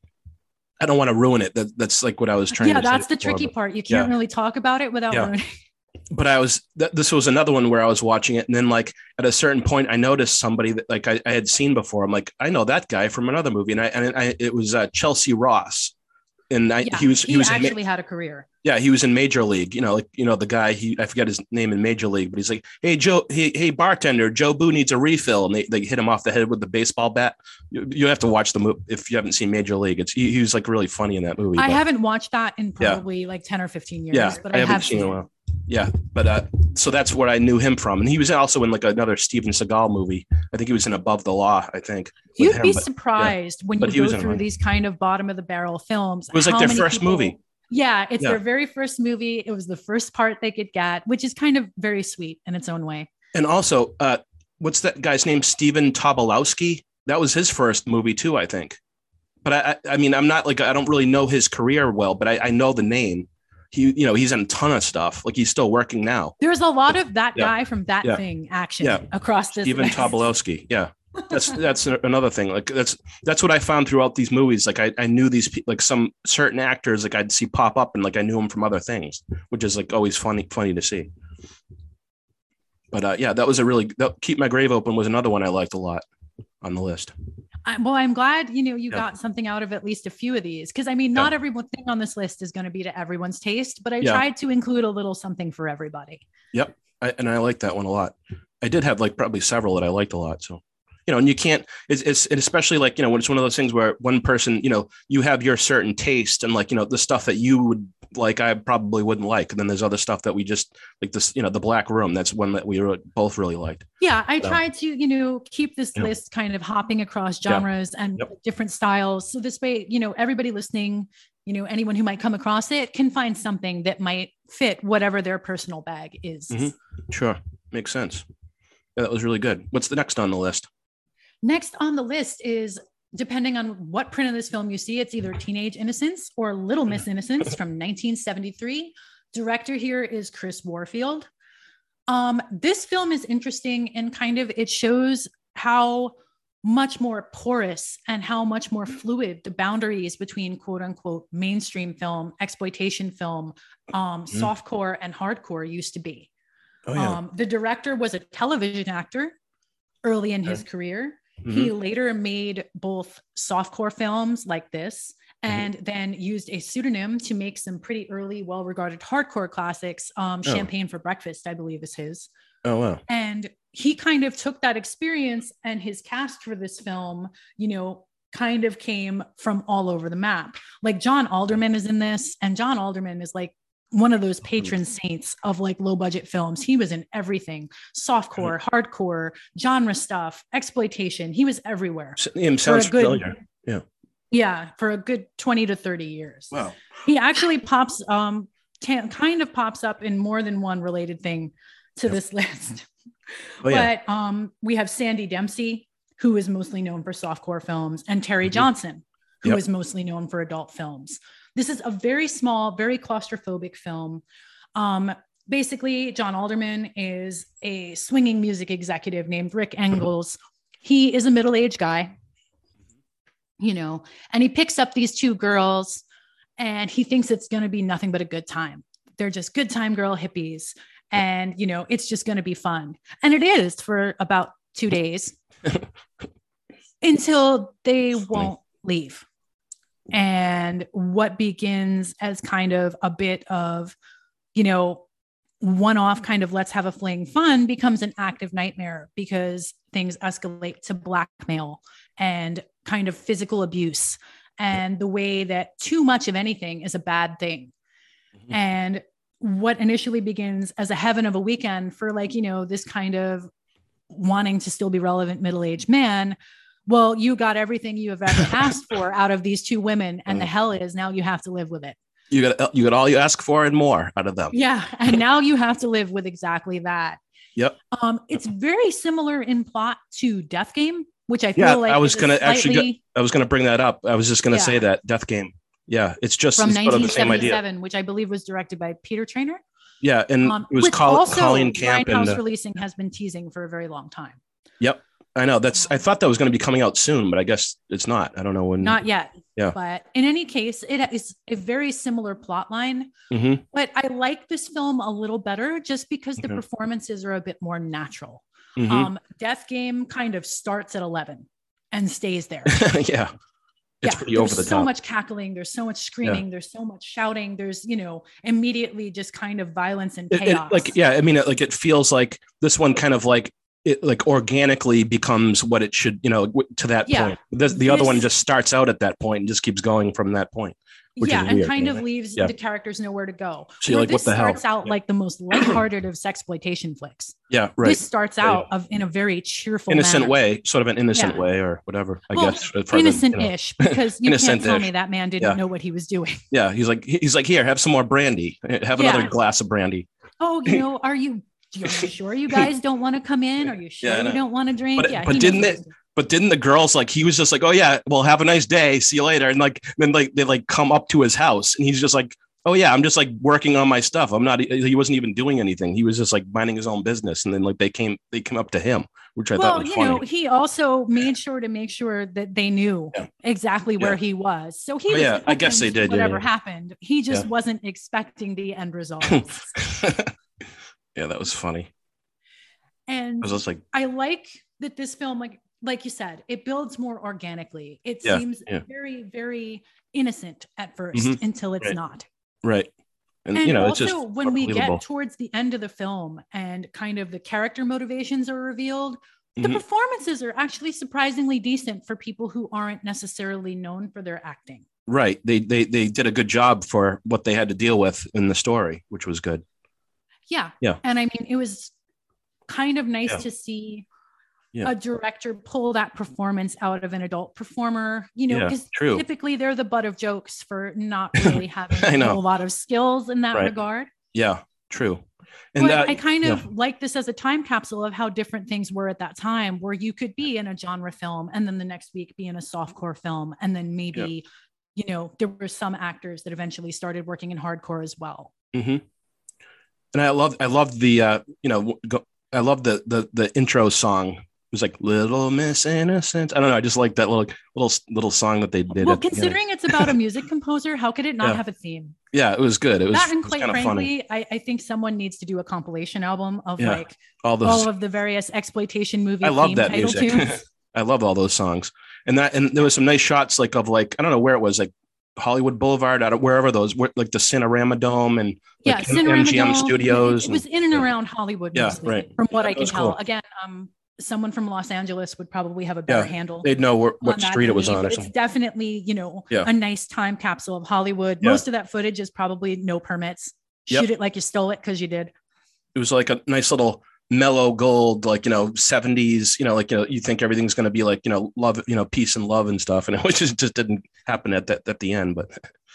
I don't want to ruin it. That that's like what I was trying Yeah, to say that's the before, tricky but- part. You can't yeah. really talk about it without Yeah. ruining. But I was th- this was another one where I was watching it, and then like at a certain point, I noticed somebody that like I, I had seen before. I'm like, I know that guy from another movie, and I and I, it was uh, Chelsea Ross, and I, Yeah, he was he, he was in Ma- actually had a career. yeah he was in Major League. You know, like you know the guy he I forget his name in Major League, but he's like, hey Joe, hey hey bartender, Joe Boo needs a refill, and they, they hit him off the head with the baseball bat. You, you have to watch the movie if you haven't seen Major League. It's he, he was like really funny in that movie. I but- haven't watched that in Yeah. probably like ten or fifteen years, yeah, but I, haven't have seen it seen in a it. while. Yeah, but uh, so that's where I knew him from, and he was also in like another Steven Seagal movie. I think he was in Above the Law. I think with You'd him, be but- surprised when But he you was go in through one. these kind of bottom of the barrel films. It was like how their many first people- movie. Yeah, it's Yeah. their very first movie. It was the first part they could get, which is kind of very sweet in its own way. And also, uh, what's that guy's name? Steven Tobolowsky. That was his first movie too, I think. But I, I I mean, I'm not like I don't really know his career well, but I, I know the name. He, you know, he's in a ton of stuff. Like he's still working now. There's a lot of that Yeah. guy from that Yeah. thing action Yeah. across this. Steven list. Tobolowsky. Yeah. That's that's another thing. Like that's that's what I found throughout these movies. Like I, I knew these people, like some certain actors, like I'd see pop up, and like I knew them from other things, which is like always funny funny to see. But uh, yeah, that was a really that, Keep My Grave Open was another one I liked a lot on the list. I, well, I'm glad you know you Yeah. got something out of at least a few of these, because I mean, not every thing on this list is going to be to everyone's taste, but I Yeah. tried to include a little something for everybody. Yep, I, and I like that one a lot. I did have like probably several that I liked a lot. So you know, and you can't. It's it's and especially like you know when it's one of those things where one person, you know, you have your certain taste, and like you know the stuff that you would like, I probably wouldn't like, and then there's other stuff that we just like this. You know, The Black Room. That's one that we were, both really liked. Yeah, I So- tried to, you know, keep this Yeah. list kind of hopping across Yeah. genres and Yep. different styles. So this way, you know, everybody listening, you know, anyone who might come across it can find something that might fit whatever their personal bag is. Mhm. Sure, makes sense. Yeah, that was really good. What's the next on the list? Next on the list is depending on what print of this film you see, it's either Teenage Innocence or Little Miss Innocence from nineteen seventy-three. Director here is Chris Warfield. Um, this film is interesting and kind of, it shows how much more porous and how much more fluid the boundaries between quote unquote mainstream film, exploitation film, um, mm. softcore and hardcore used to be. Oh, yeah. Um, the director was a television actor early in okay. his career. Mm-hmm. He later made both softcore films like this and mm-hmm. then used a pseudonym to make some pretty early, well-regarded hardcore classics. Um, oh. Champagne for Breakfast, I believe, is his. Oh, wow. And he kind of took that experience, and his cast for this film, you know, kind of came from all over the map. Like John Alderman is in this, and John Alderman is like one of those patron saints of like low budget films. He was in everything: softcore, mm-hmm. hardcore, genre stuff, exploitation. He was everywhere. Him sounds good, familiar. Yeah. Yeah, for a good twenty to thirty years. Wow. He actually pops, um, t- kind of pops up in more than one related thing to yep. this list. Oh, yeah. But um, we have Sandy Dempsey, who is mostly known for softcore films, and Terry mm-hmm. Johnson, who yep. is mostly known for adult films. This is a very small, very claustrophobic film. Um, basically, John Alderman is a swinging music executive named Rick Engels. He is a middle-aged guy. You know, and he picks up these two girls and he thinks it's going to be nothing but a good time. They're just good time girl hippies. And, you know, it's just going to be fun. And it is for about two days until they won't leave. And what begins as kind of a bit of, you know, one-off kind of let's have a fling fun becomes an active nightmare because things escalate to blackmail and kind of physical abuse and the way that too much of anything is a bad thing. Mm-hmm. And what initially begins as a heaven of a weekend for like, you know, this kind of wanting to still be relevant middle-aged man. Well, you got everything you have ever asked for out of these two women. And the hell is now you have to live with it. You got you got all you ask for and more out of them. Yeah. And now you have to live with exactly that. Yep. Um, it's very similar in plot to Death Game, which I feel yeah, like I was going to slightly... actually, go, I was going to bring that up. I was just going to yeah. say that Death Game. Yeah. It's just from it's sort of the same idea. nineteen seventy-seven, which I believe was directed by Peter Traynor. Yeah. And um, it was Col- also Colleen Camp. Grindhouse and uh, Releasing has been teasing for a very long time. Yep. I know that's, I thought that was going to be coming out soon, but I guess it's not. I don't know when. Not yet. Yeah. But in any case, it is a very similar plot line. Mm-hmm. But I like this film a little better just because the mm-hmm. performances are a bit more natural. Mm-hmm. Um, Death Game kind of starts at eleven and stays there. yeah. It's yeah, pretty over the there's top. so much cackling. There's so much screaming. Yeah. There's so much shouting. There's, you know, immediately just kind of violence and chaos. It, it, like, yeah, I mean, it, like it feels like this one kind of like it like organically becomes what it should, you know, to that yeah. point. This, the this, other one just starts out at that point and just keeps going from that point. Which yeah, is and weird, kind yeah. of leaves yeah. the characters nowhere to go. So you're like, what the hell? This starts out yeah. like the most lighthearted of sexploitation flicks. Yeah, right. This starts out yeah. of in a very cheerful, innocent manner. way, sort of an innocent yeah. way, or whatever. I well, guess innocent-ish, you know. Because you can't tell me that man didn't yeah. know what he was doing. Yeah, he's like, he's like, here, have some more brandy. Have yeah. another glass of brandy. Oh, you know, are you? Are you sure you guys don't want to come in? Are you sure yeah, you don't want to drink? But, yeah, but didn't it? But didn't the girls like he was just like, oh yeah, well have a nice day, see you later, and like then like they like come up to his house and he's just like, oh yeah, I'm just like working on my stuff. I'm not. He wasn't even doing anything. He was just like minding his own business, and then like they came they came up to him, which I well, thought was you funny. know, he also made sure to make sure that they knew yeah. exactly where yeah. he was. So he oh, was yeah, I guess they did. Whatever yeah. happened, he just yeah. wasn't expecting the end result. Yeah, that was funny. And I was just like, I like that this film, like like you said, it builds more organically. It yeah, seems yeah. very, very innocent at first mm-hmm. until it's right. not. Right. And, and you know, also it's just when we believable. get towards the end of the film and kind of the character motivations are revealed, mm-hmm. the performances are actually surprisingly decent for people who aren't necessarily known for their acting. Right. They they they did a good job for what they had to deal with in the story, which was good. Yeah. Yeah. And I mean, it was kind of nice yeah. to see yeah. a director pull that performance out of an adult performer, you know, because yeah, typically they're the butt of jokes for not really having a know. whole lot of skills in that right. regard. Yeah. true. And but uh, I kind of yeah. like this as a time capsule of how different things were at that time, where you could be in a genre film and then the next week be in a softcore film. And then maybe, yeah. you know, there were some actors that eventually started working in hardcore as well. Mm-hmm. And I love, I love the, uh, you know, go, I love the, the, the intro song. It was like Little Miss Innocent. I don't know. I just like that little, little, little song that they did. Well, considering it's about a music composer, how could it not yeah. have a theme? Yeah, it was good. It was, that, and it was quite kind of frankly, funny. I, I think someone needs to do a compilation album of yeah. like all, those, all of the various exploitation movie. I love theme that title music. tunes. I love all those songs. And that, and there was some nice shots like of like, I don't know where it was, like Hollywood Boulevard, out of wherever those were, like the Cinerama Dome and yeah, like Cinerama M G M Dome. Studios. It was in and around Hollywood, yeah, mostly, right. from what I can was tell. cool. Again, um, someone from Los Angeles would probably have a better Yeah, handle. they'd know where, what on that street it was movie, on or but something. It's definitely, you know, Yeah. a nice time capsule of Hollywood. Yeah. Most of that footage is probably no permits. Yep. Shoot it like you stole it because you did. It was like a nice little mellow gold, like, you know, seventies, you know, like, you know, you think everything's going to be like, you know, love, you know, peace and love and stuff. And it just, just didn't happen at that, at the end, but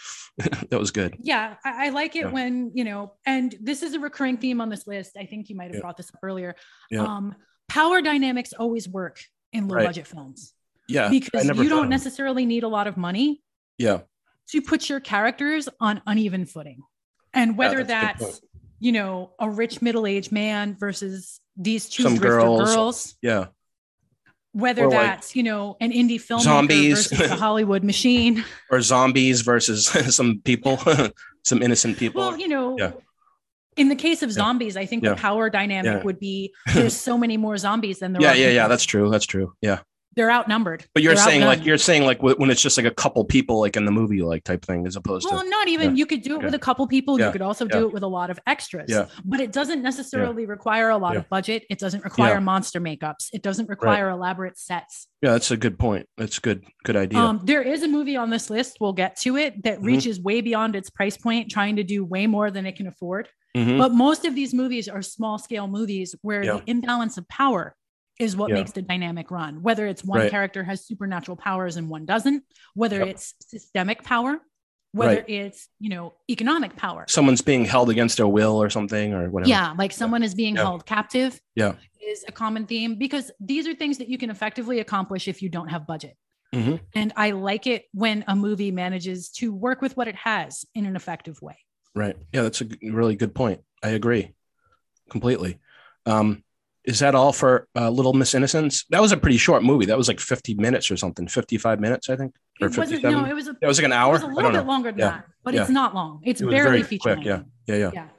that was good. Yeah. I, I like it Yeah. when, you know, and this is a recurring theme on this list. I think you might've Yeah. brought this up earlier. Yeah. Um, power dynamics always work in low Right. budget films Yeah. because I never you thought don't of- necessarily need a lot of money Yeah. to put your characters on uneven footing. And whether that's a good that's, you know, a rich middle-aged man versus these two Some drifter girls. girls, Yeah. whether Or like that's, you know, an indie filmmaker zombies. versus the Hollywood machine. Or zombies versus some people, some innocent people. Well, you know, Yeah. in the case of zombies, I think Yeah. the power dynamic Yeah. would be there's so many more zombies than there yeah. are Yeah. Yeah. people. That's true. That's true. Yeah. They're outnumbered. But you're They're saying like, outgunned. you're saying like when it's just like a couple people, like in the movie, like type thing, as opposed Well, to, not even. yeah. You could do it Yeah. with a couple people. Yeah. You could also Yeah. do it with a lot of extras. Yeah. But it doesn't necessarily require a lot Yeah. of budget. It doesn't require Yeah. monster makeups. It doesn't require elaborate sets. yeah, that's a good point. That's good. Good idea. Um, there is a movie on this list, we'll get to it, that Mhm. reaches way beyond its price point, trying to do way more than it can afford. Mhm. But most of these movies are small scale movies where Yeah. the imbalance of power is what Yeah. makes the dynamic run. Whether it's one Right. character has supernatural powers and one doesn't, whether Yep. it's systemic power, whether Right. it's, you know, economic power. Someone's being held against their will or something or whatever. Yeah, like someone is being Yeah. held captive Yeah. is a common theme, because these are things that you can effectively accomplish if you don't have budget. Mhm. And I like it when a movie manages to work with what it has in an effective way. Right. Yeah, that's a g- really good point. I agree completely. Um, is that all for uh, Little Miss Innocence? That was a pretty short movie. That was like fifty minutes or something, fifty-five minutes, I think. Or It wasn't, fifty-seven. no, it was a, It was like an it hour. was a I little don't bit know. longer than Yeah. that, but Yeah. it's not long. It's It was barely very feature quick. Yeah. length. Yeah. Yeah. Yeah.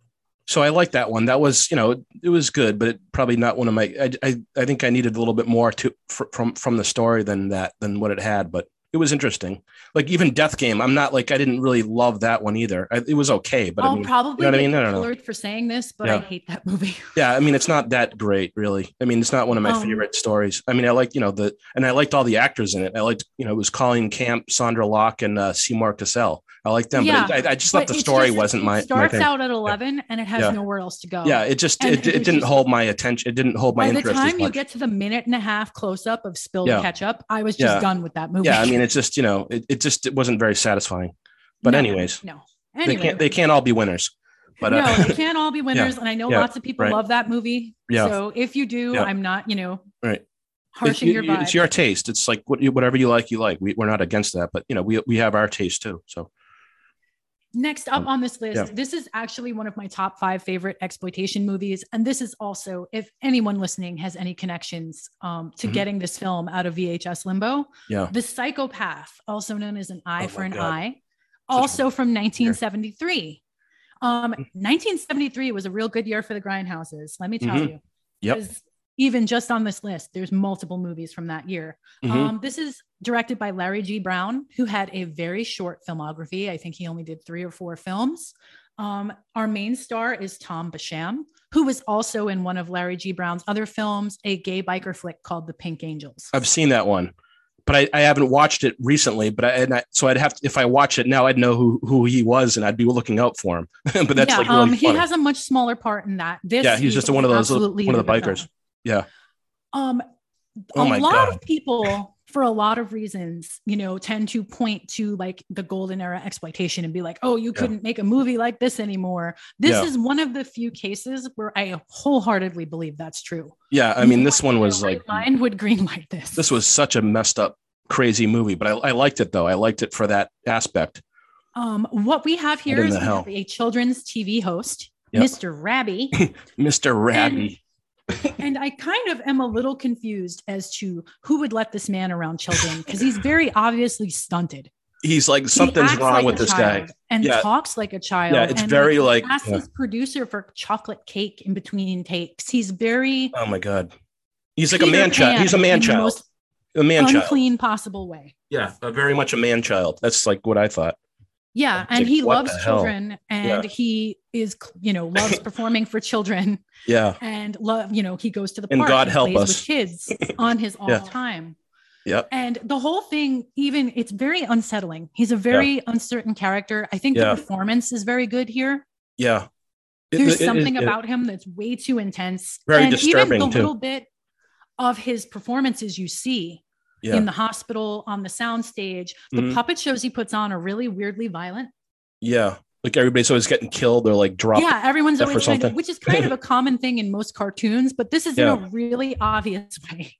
So I like that one. That was, you know, it, it was good, but it probably not one of my. I, I I think I needed a little bit more to fr- from from the story than that than what it had, but it was interesting. Like even Death Game, I'm not like I didn't really love that one either. I, it was okay, but I'll I mean, probably you know what I get mean? I don't know. colored for saying this, but I Yeah. hate that movie. Yeah, I mean, it's not that great, really. I mean, it's not one of my Um, favorite stories. I mean, I liked, you know, the and I liked all the actors in it. I liked, you know, it was Colleen Camp, Sandra Locke, and uh, Seymour Cassell. I like them, Yeah, but it, I, I just thought But the it's story just- wasn't it my. my starts thing. out at eleven and it has Yeah. nowhere else to go. Yeah, it just And it, it there's didn't just- hold my attention. It didn't hold my By the interest as time you much. get to the minute and a half close up of spilled Yeah. ketchup, I was just Yeah. done with that movie. Yeah, I mean, it's just you know, it, it just it wasn't very satisfying. But No, anyways, no. they Anyway, can't they can't all be winners. But no, uh, they can't all be winners. And I know yeah, lots of people right. love that movie. Yeah. So if you do, Yeah. I'm not, you know, right. harshing It's, your you- vibe. it's your taste. It's like what, you- whatever you like, you like. We, we're not against that, but you know, we we have our taste too. So Next up on this list, yeah. this is actually one of my top five favorite exploitation movies. And this is also, if anyone listening has any connections um, to Mhm. getting this film out of V H S limbo, yeah, The Psychopath, also known as An Eye Oh for my an God. Eye, Such a also from nineteen seventy-three. Um, Mm. nineteen seventy-three was a real good year for the grindhouses, let me tell Mhm. you. Yep. 'Cause even just on this list, there's multiple movies from that year. Mhm. Um, this is directed by Larry G. Brown, who had a very short filmography. I think he only did three or four films. Um, our main star is Tom Basham, who was also in one of Larry G. Brown's other films, a gay biker flick called The Pink Angels. I've seen that one, but I, I haven't watched it recently. But I, and I so I'd have to, if I watch it now, I'd know who who he was, and I'd be looking out for him. But that's yeah, like really um, he funny. has a much smaller part in that. This, Yeah, he's just one of those little- absolutely one of the the villain. bikers. Yeah. Um, Oh a my lot God. of people for a lot of reasons, you know, tend to point to like the golden era exploitation and be like, oh, you couldn't yeah. make a movie like this anymore. This yeah. is one of the few cases where I wholeheartedly believe that's true. Yeah. I mean, this one was like, mine would greenlight this. This was such a messed up, crazy movie, but I, I liked it though. I liked it for that aspect. Um, what we have here is we have a children's T V host, yep. Mister Rabby. Mister Rabby. And, and I kind of am a little confused as to who would let this man around children, because he's very obviously stunted. He's like, something's he wrong like with this guy. And yeah. talks like a child. Yeah, it's and very like, like asks yeah. his producer for chocolate cake in between takes. He's very oh my god. He's like Peter a man child. He's a man child. A man child. Unclean possible way. Yeah, a very much a man child. That's like what I thought. Yeah, and like, he loves children, and yeah. he is, you know, loves performing for children. Yeah, and love, you know, he goes to the and park God and help plays us with kids on his off yeah. time. Yep. And the whole thing, even it's very unsettling. He's a very yeah. uncertain character. I think yeah. the performance is very good here. Yeah, there's it, it, something it, about it, him that's way too intense. Very and disturbing even the too. little bit of his performances you see. Yeah. In the hospital, on the soundstage, the mm-hmm. puppet shows he puts on are really weirdly violent. Yeah, like everybody's always getting killed or like dropped. Yeah, everyone's always kind of, which is kind of a common thing in most cartoons, but this is yeah. in a really obvious way.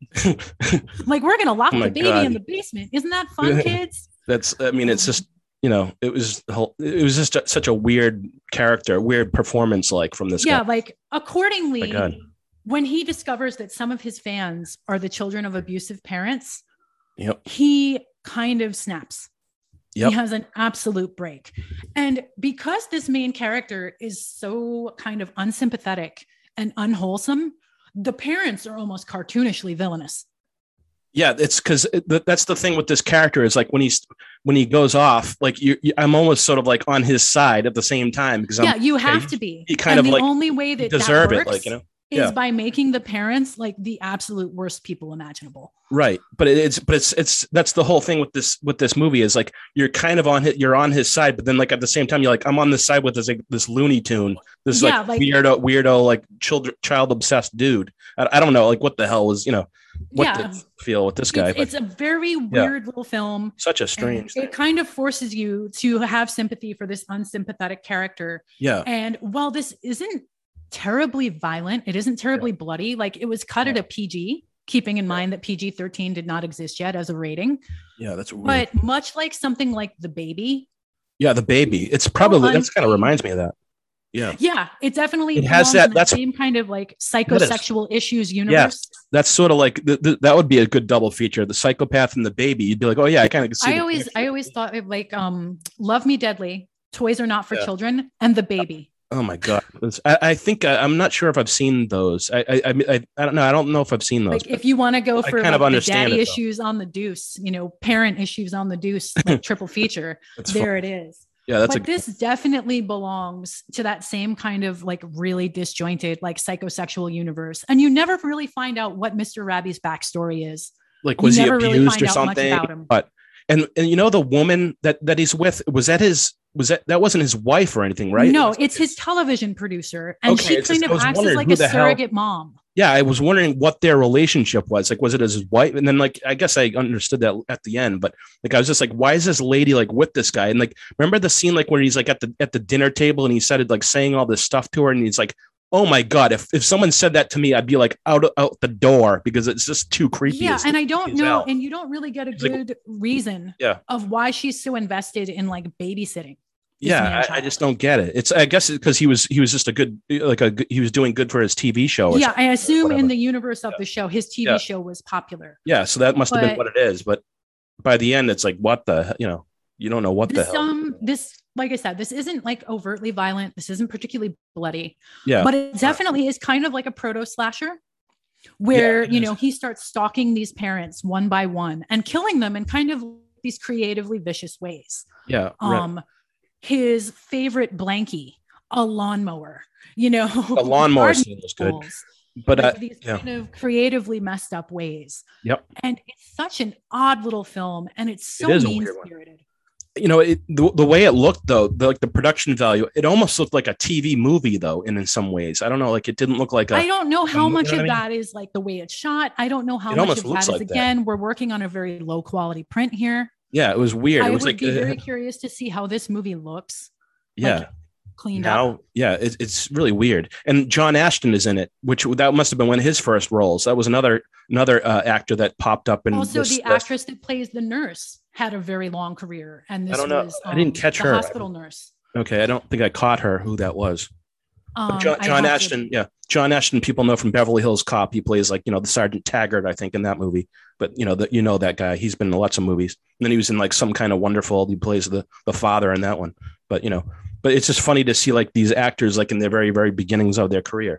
Like, we're gonna lock oh the baby God. in the basement. Isn't that fun, kids? That's. I mean, it's just, you know, it was it was just a, such a weird character, weird performance, like from this. Yeah, guy. like accordingly, oh when he discovers that some of his fans are the children of abusive parents. Yep. He kind of snaps. Yep. He has an absolute break. And because this main character is so kind of unsympathetic and unwholesome, the parents are almost cartoonishly villainous. Yeah, it's because it, that's the thing with this character is like when he's when he goes off, like you, you, I'm almost sort of like on his side at the same time because yeah, I'm, you have he, to be. He kind and of the like only way that deserve that works it, like you know. is yeah. by making the parents like the absolute worst people imaginable. Right. But it's, but it's, it's, that's the whole thing with this, with this movie is like, you're kind of on his, you're on his side, but then like at the same time, you're like, I'm on this side with this, like, this Looney Tune, this yeah, like, like weirdo, weirdo, like child, child obsessed dude. I, I don't know. Like what the hell was, you know, what yeah. the feel with this guy. It's, it's a very weird yeah. little film. Such a strange thing. It kind of forces you to have sympathy for this unsympathetic character. Yeah. And while this isn't terribly violent, it isn't terribly yeah. bloody, like it was cut yeah. at a P G, keeping in mind that P G thirteen did not exist yet as a rating. Yeah, that's weird. But much like something like The Baby. Yeah, The Baby. It's probably, that's kind of reminds me of that. Yeah. Yeah, it definitely it has that, that's same kind of like psychosexual issues universe. Yeah, that's sort of like the, the, that would be a good double feature, The Psychopath and The Baby. You'd be like, oh yeah, I kind of see I always I always thought of like um Love Me Deadly, Toys Are Not for yeah. Children, and The Baby. Oh my God. I, I think I, I'm not sure if I've seen those. I, I, I, I don't know. I don't know if I've seen those. Like if you want to go for kind like of the daddy it, issues on the deuce, you know, parent issues on the deuce, like triple feature, there fun. it is. Yeah, that's but a- this definitely belongs to that same kind of like really disjointed, like psychosexual universe. And you never really find out what Mister Rabby's backstory is. Like, was you he never abused really find or out something? Much about him. But and and you know the woman that that he's with, was that his? Was that that wasn't his wife or anything, right? No, it was, it's his television producer, and okay, she kind just, of acts as like a surrogate hell, mom. Yeah, I was wondering what their relationship was. Like, was it as his wife? And then, like, I guess I understood that at the end, but like, I was just like, why is this lady like with this guy? And like, remember the scene like where he's like at the at the dinner table and he started like saying all this stuff to her, and he's like, oh my God, if if someone said that to me, I'd be like out out the door because it's just too creepy. Yeah, and I don't know, hell. and you don't really get a he's good like, reason yeah. of why she's so invested in like babysitting. Yeah, I, I just don't get it. It's I guess because he was he was just a good like a he was doing good for his T V show. Or yeah, I assume whatever. in the universe of yeah. the show, his T V yeah. show was popular. Yeah, so that must but, have been what it is. But by the end, it's like what the you know you don't know what this, the hell. Um, this like I said, this isn't like overtly violent. This isn't particularly bloody. Yeah, but it definitely is kind of like a proto slasher, where yeah, you know he starts stalking these parents one by one and killing them in kind of these creatively vicious ways. Yeah. Um. Right. His favorite blankie, a lawnmower, you know, the lawnmower scene was good, but like uh, these yeah. kind of creatively messed up ways. Yep. And it's such an odd little film, and it's so it mean spirited. you know, it, the, the way it looked though, the, like the production value, it almost looked like a T V movie though, and in some ways, I don't know, like it didn't look like a. I don't know how a, much you know of what I mean? that is like the way it's shot. I don't know how It much almost of that looks is like that. again. We're working on a very low quality print here. Yeah, it was weird. I It was would like be uh, very curious to see how this movie looks. yeah. Like, cleaned Now, up. yeah, it, it's really weird. And John Ashton is in it, which that must have been one of his first roles. That was another another uh, actor that popped up in. Also, this, the this- actress that plays the nurse had a very long career, and this I don't know. was I didn't um, catch the her. hospital nurse. Okay, I don't think I caught her. Who that was? Um, John, I John have to- Ashton, yeah, John Ashton. People know from Beverly Hills Cop. He plays like you know the Sergeant Taggart, I think, in that movie. But you know that you know that guy. He's been in lots of movies. And then he was in like Some Kind of Wonderful. He plays the the father in that one. But you know, but it's just funny to see like these actors like in their very very beginnings of their career.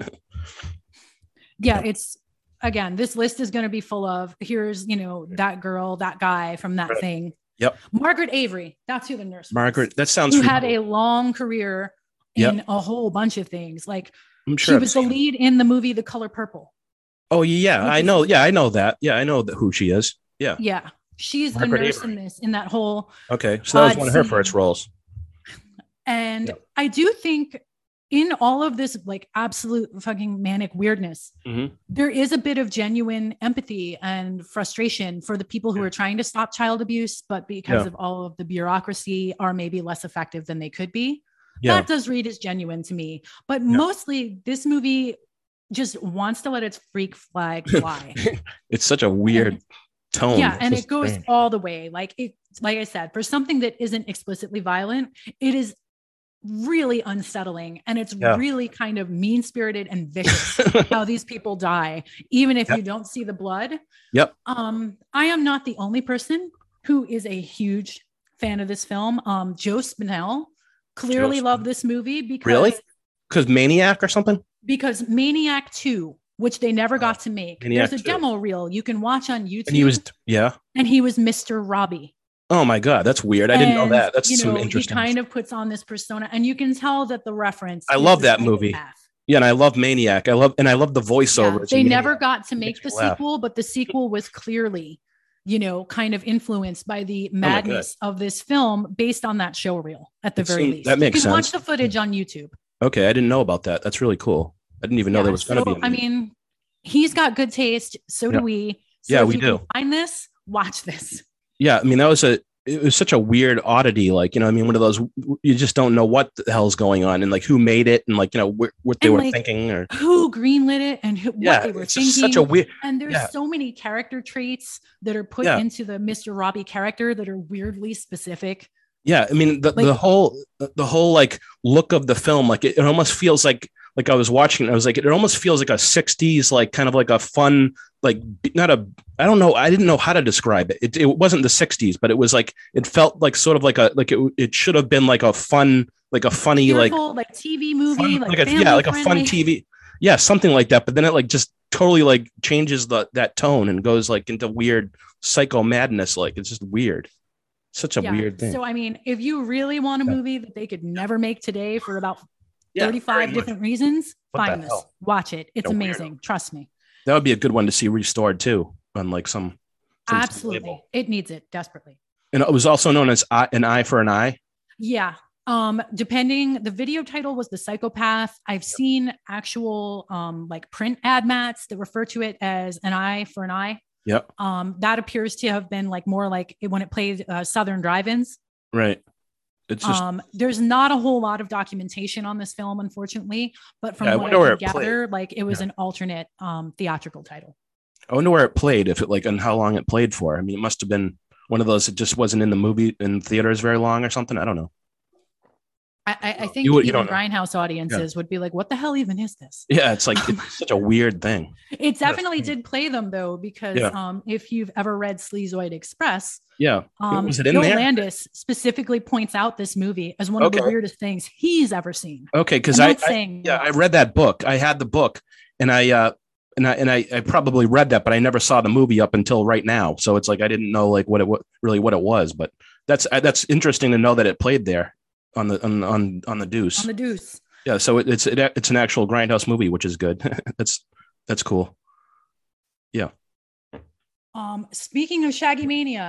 yeah, it's again, this list is going to be full of here's you know that girl, that guy from that Right. thing. Yep. Margaret Avery. That's who the nurse was. Margaret, that sounds. Who had familiar. a long career Yep. in a whole bunch of things. Like I'm she sure I've was the seen- lead in the movie The Color Purple. Oh yeah, which I is- know. Yeah, I know that. Yeah, I know that who she is. Yeah. Yeah. She's Margaret the nurse Avery. in this, in that whole. Okay, so that was Odd one of her scene. first roles. And Yeah. I do think in all of this like absolute fucking manic weirdness, Mhm. there is a bit of genuine empathy and frustration for the people who are trying to stop child abuse, but because Yeah. of all of the bureaucracy are maybe less effective than they could be. Yeah. That does read as genuine to me. But mostly this movie just wants to let its freak flag fly. It's such a weird tone. Yeah, It's and just it goes strange. all the way. Like it, like I said, for something that isn't explicitly violent, it is really unsettling, and it's Yeah. really kind of mean spirited and vicious how these people die, even if Yep. you don't see the blood. Yep. Um, I am not the only person who is a huge fan of this film. Um, Joe Spinell clearly Joe loved this movie because Really? Because Maniac or something? because Maniac two, which they never got to make, Maniac there's a two. demo reel you can watch on YouTube, And he was, yeah. and he was Mister Robbie. Oh my God, that's weird. I didn't know And, that. That's you some know, interesting. He kind of puts on this persona, and you can tell that the reference. I is love the that movie. psychopath. Yeah, and I love Maniac. I love and I love the Yeah, voiceovers. they in never Maniac. got to make Makes the me laugh. sequel, but the sequel was clearly, you know, kind of influenced by the Oh madness of this film based on that show reel. At the It very seems- least, that makes you can sense. watch the footage on YouTube. Okay, I didn't know about that. That's really cool. I didn't even know Yeah, there was going to so, be. A I movie. mean, he's got good taste. So do Yeah. we. So Yeah, if we you do. Can find this. Watch this. yeah, I mean that was a. It was such a weird oddity, like you know, I mean, one of those you just don't know what the hell's going on, and like who made it, and like you know wh- what they And, were like, thinking, or Who greenlit it and who, yeah, what they were it's thinking? just such a weird. And there's Yeah. so many character traits that are put Yeah. into the Mister Robbie character that are weirdly specific. Yeah, I mean the, Like- the whole the whole like look of the film, like it, it almost feels like like I was watching. it, I was like, it almost feels like a sixties, like kind of like a fun, like b- not a. I don't know. I didn't know how to describe it. It, it wasn't the sixties, but it was like it felt like sort of like a like it. It should have been like a fun, like a funny, like Cheerful, like T V movie, fun- like, like a, family yeah, like a fun friendly. T V. Yeah, something like that. But then it like just totally like changes the that tone and goes like into weird psycho madness. Like it's just weird. Such a Yeah. weird thing. So I mean, if you really want a Yeah. movie that they could never make today for about Yeah, thirty-five very much. different reasons, What the find this. hell? Watch it. It's A weirdo. amazing. Trust me. That would be a good one to see restored too, on like some. some Absolutely. label. It needs it desperately. And it was also known as eye, an eye for an eye. Yeah. Um, depending, the video title was The Psychopath. I've seen actual um like print ad mats that refer to it as an eye for an eye. Yep. Um, that appears to have been like more like it, when it played uh, Southern drive-ins. Right. It's just Um, there's not a whole lot of documentation on this film, unfortunately, but from Yeah, I what wonder I where can it played. gather, like it was Yeah. an alternate um theatrical title. I wonder where it played, if it like and how long it played for. I mean, it must have been one of those that just wasn't in the movie in theaters very long or something. I don't know. I, I, I think You would- you even don't know. Grindhouse audiences would be like, "What the hell even is this?" Yeah, it's like it's such a weird thing. It definitely did play them though, because Yeah. um, if you've ever read Sleazoid Express, Yeah. um, Was it in Bill there? Landis specifically points out this movie as one of the Okay. weirdest things he's ever seen. Okay, because I'm I, not I saying yeah, no. I read that book. I had the book, and I uh and I and I, I probably read that, but I never saw the movie up until right now. So it's like I didn't know like what it what really what it was. But that's uh, that's interesting to know that it played there on the on on, on the Deuce. On the Deuce. Yeah, so it, it's it, it's an actual Grindhouse movie, which is good. that's that's cool. Yeah. Um, speaking of Shaggy Mania,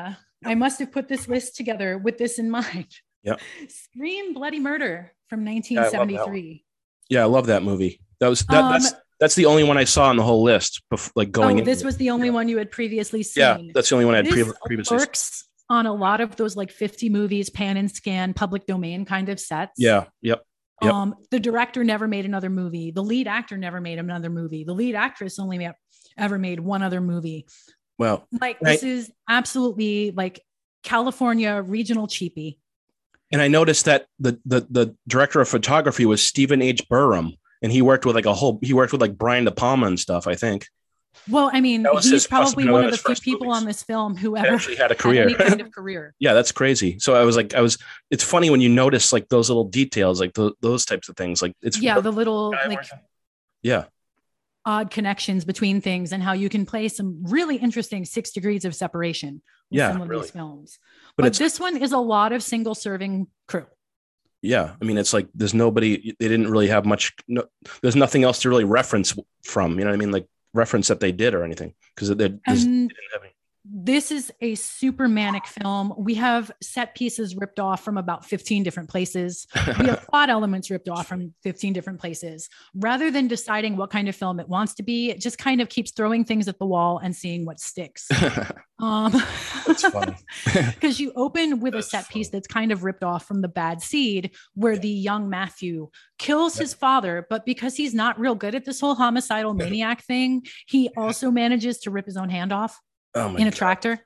I must have put this list together with this in mind. Yep. Scream Bloody Murder from nineteen Yeah, I love that seventy-three. Yeah, I love that movie. That was that, Um, that's that's the only one I saw on the whole list. Before, like going. Oh, in. this was the only one you had previously seen. Yeah, that's the only one I had This pre- previously. seen. works on a lot of those like fifty movies, pan and scan, public domain kind of sets. Yeah. Yep. Yep. Um, the director never made another movie. The lead actor never made another movie. The lead actress only ma- ever made one other movie. Well, Like right. this is absolutely like California regional cheapie. and I noticed that the the the director of photography was Stephen H. Burham, and he worked with like a whole. He worked with like Brian De Palma and stuff. I think Well, I mean, That was he's his- must have probably been one one of of the his few first people movies. on this film who he ever actually had a had career. any kind of career. Yeah, that's crazy. So I was like, I was. It's funny when you notice like those little details, like th- those types of things. Like it's Yeah, the little Guy like working. yeah, odd connections between things and how you can play some really interesting six degrees of separation with Yeah, some of really. these films. But But, it's- this one is a lot of single serving crew. yeah. I mean, it's like there's nobody. They didn't really have much. No, there's nothing else to really reference from. You know what I mean? Like reference that they did or anything because they didn't And have any. this is a super manic film. We have set pieces ripped off from about fifteen different places. We have plot elements ripped off from fifteen different places. Rather than deciding what kind of film it wants to be, it just kind of keeps throwing things at the wall and seeing what sticks. Um, That's funny. Because you open with That's a set funny. piece that's kind of ripped off from The Bad Seed, where the young Matthew kills his father, but because he's not real good at this whole homicidal maniac thing, he also manages to rip his own hand off Oh my in a God. tractor.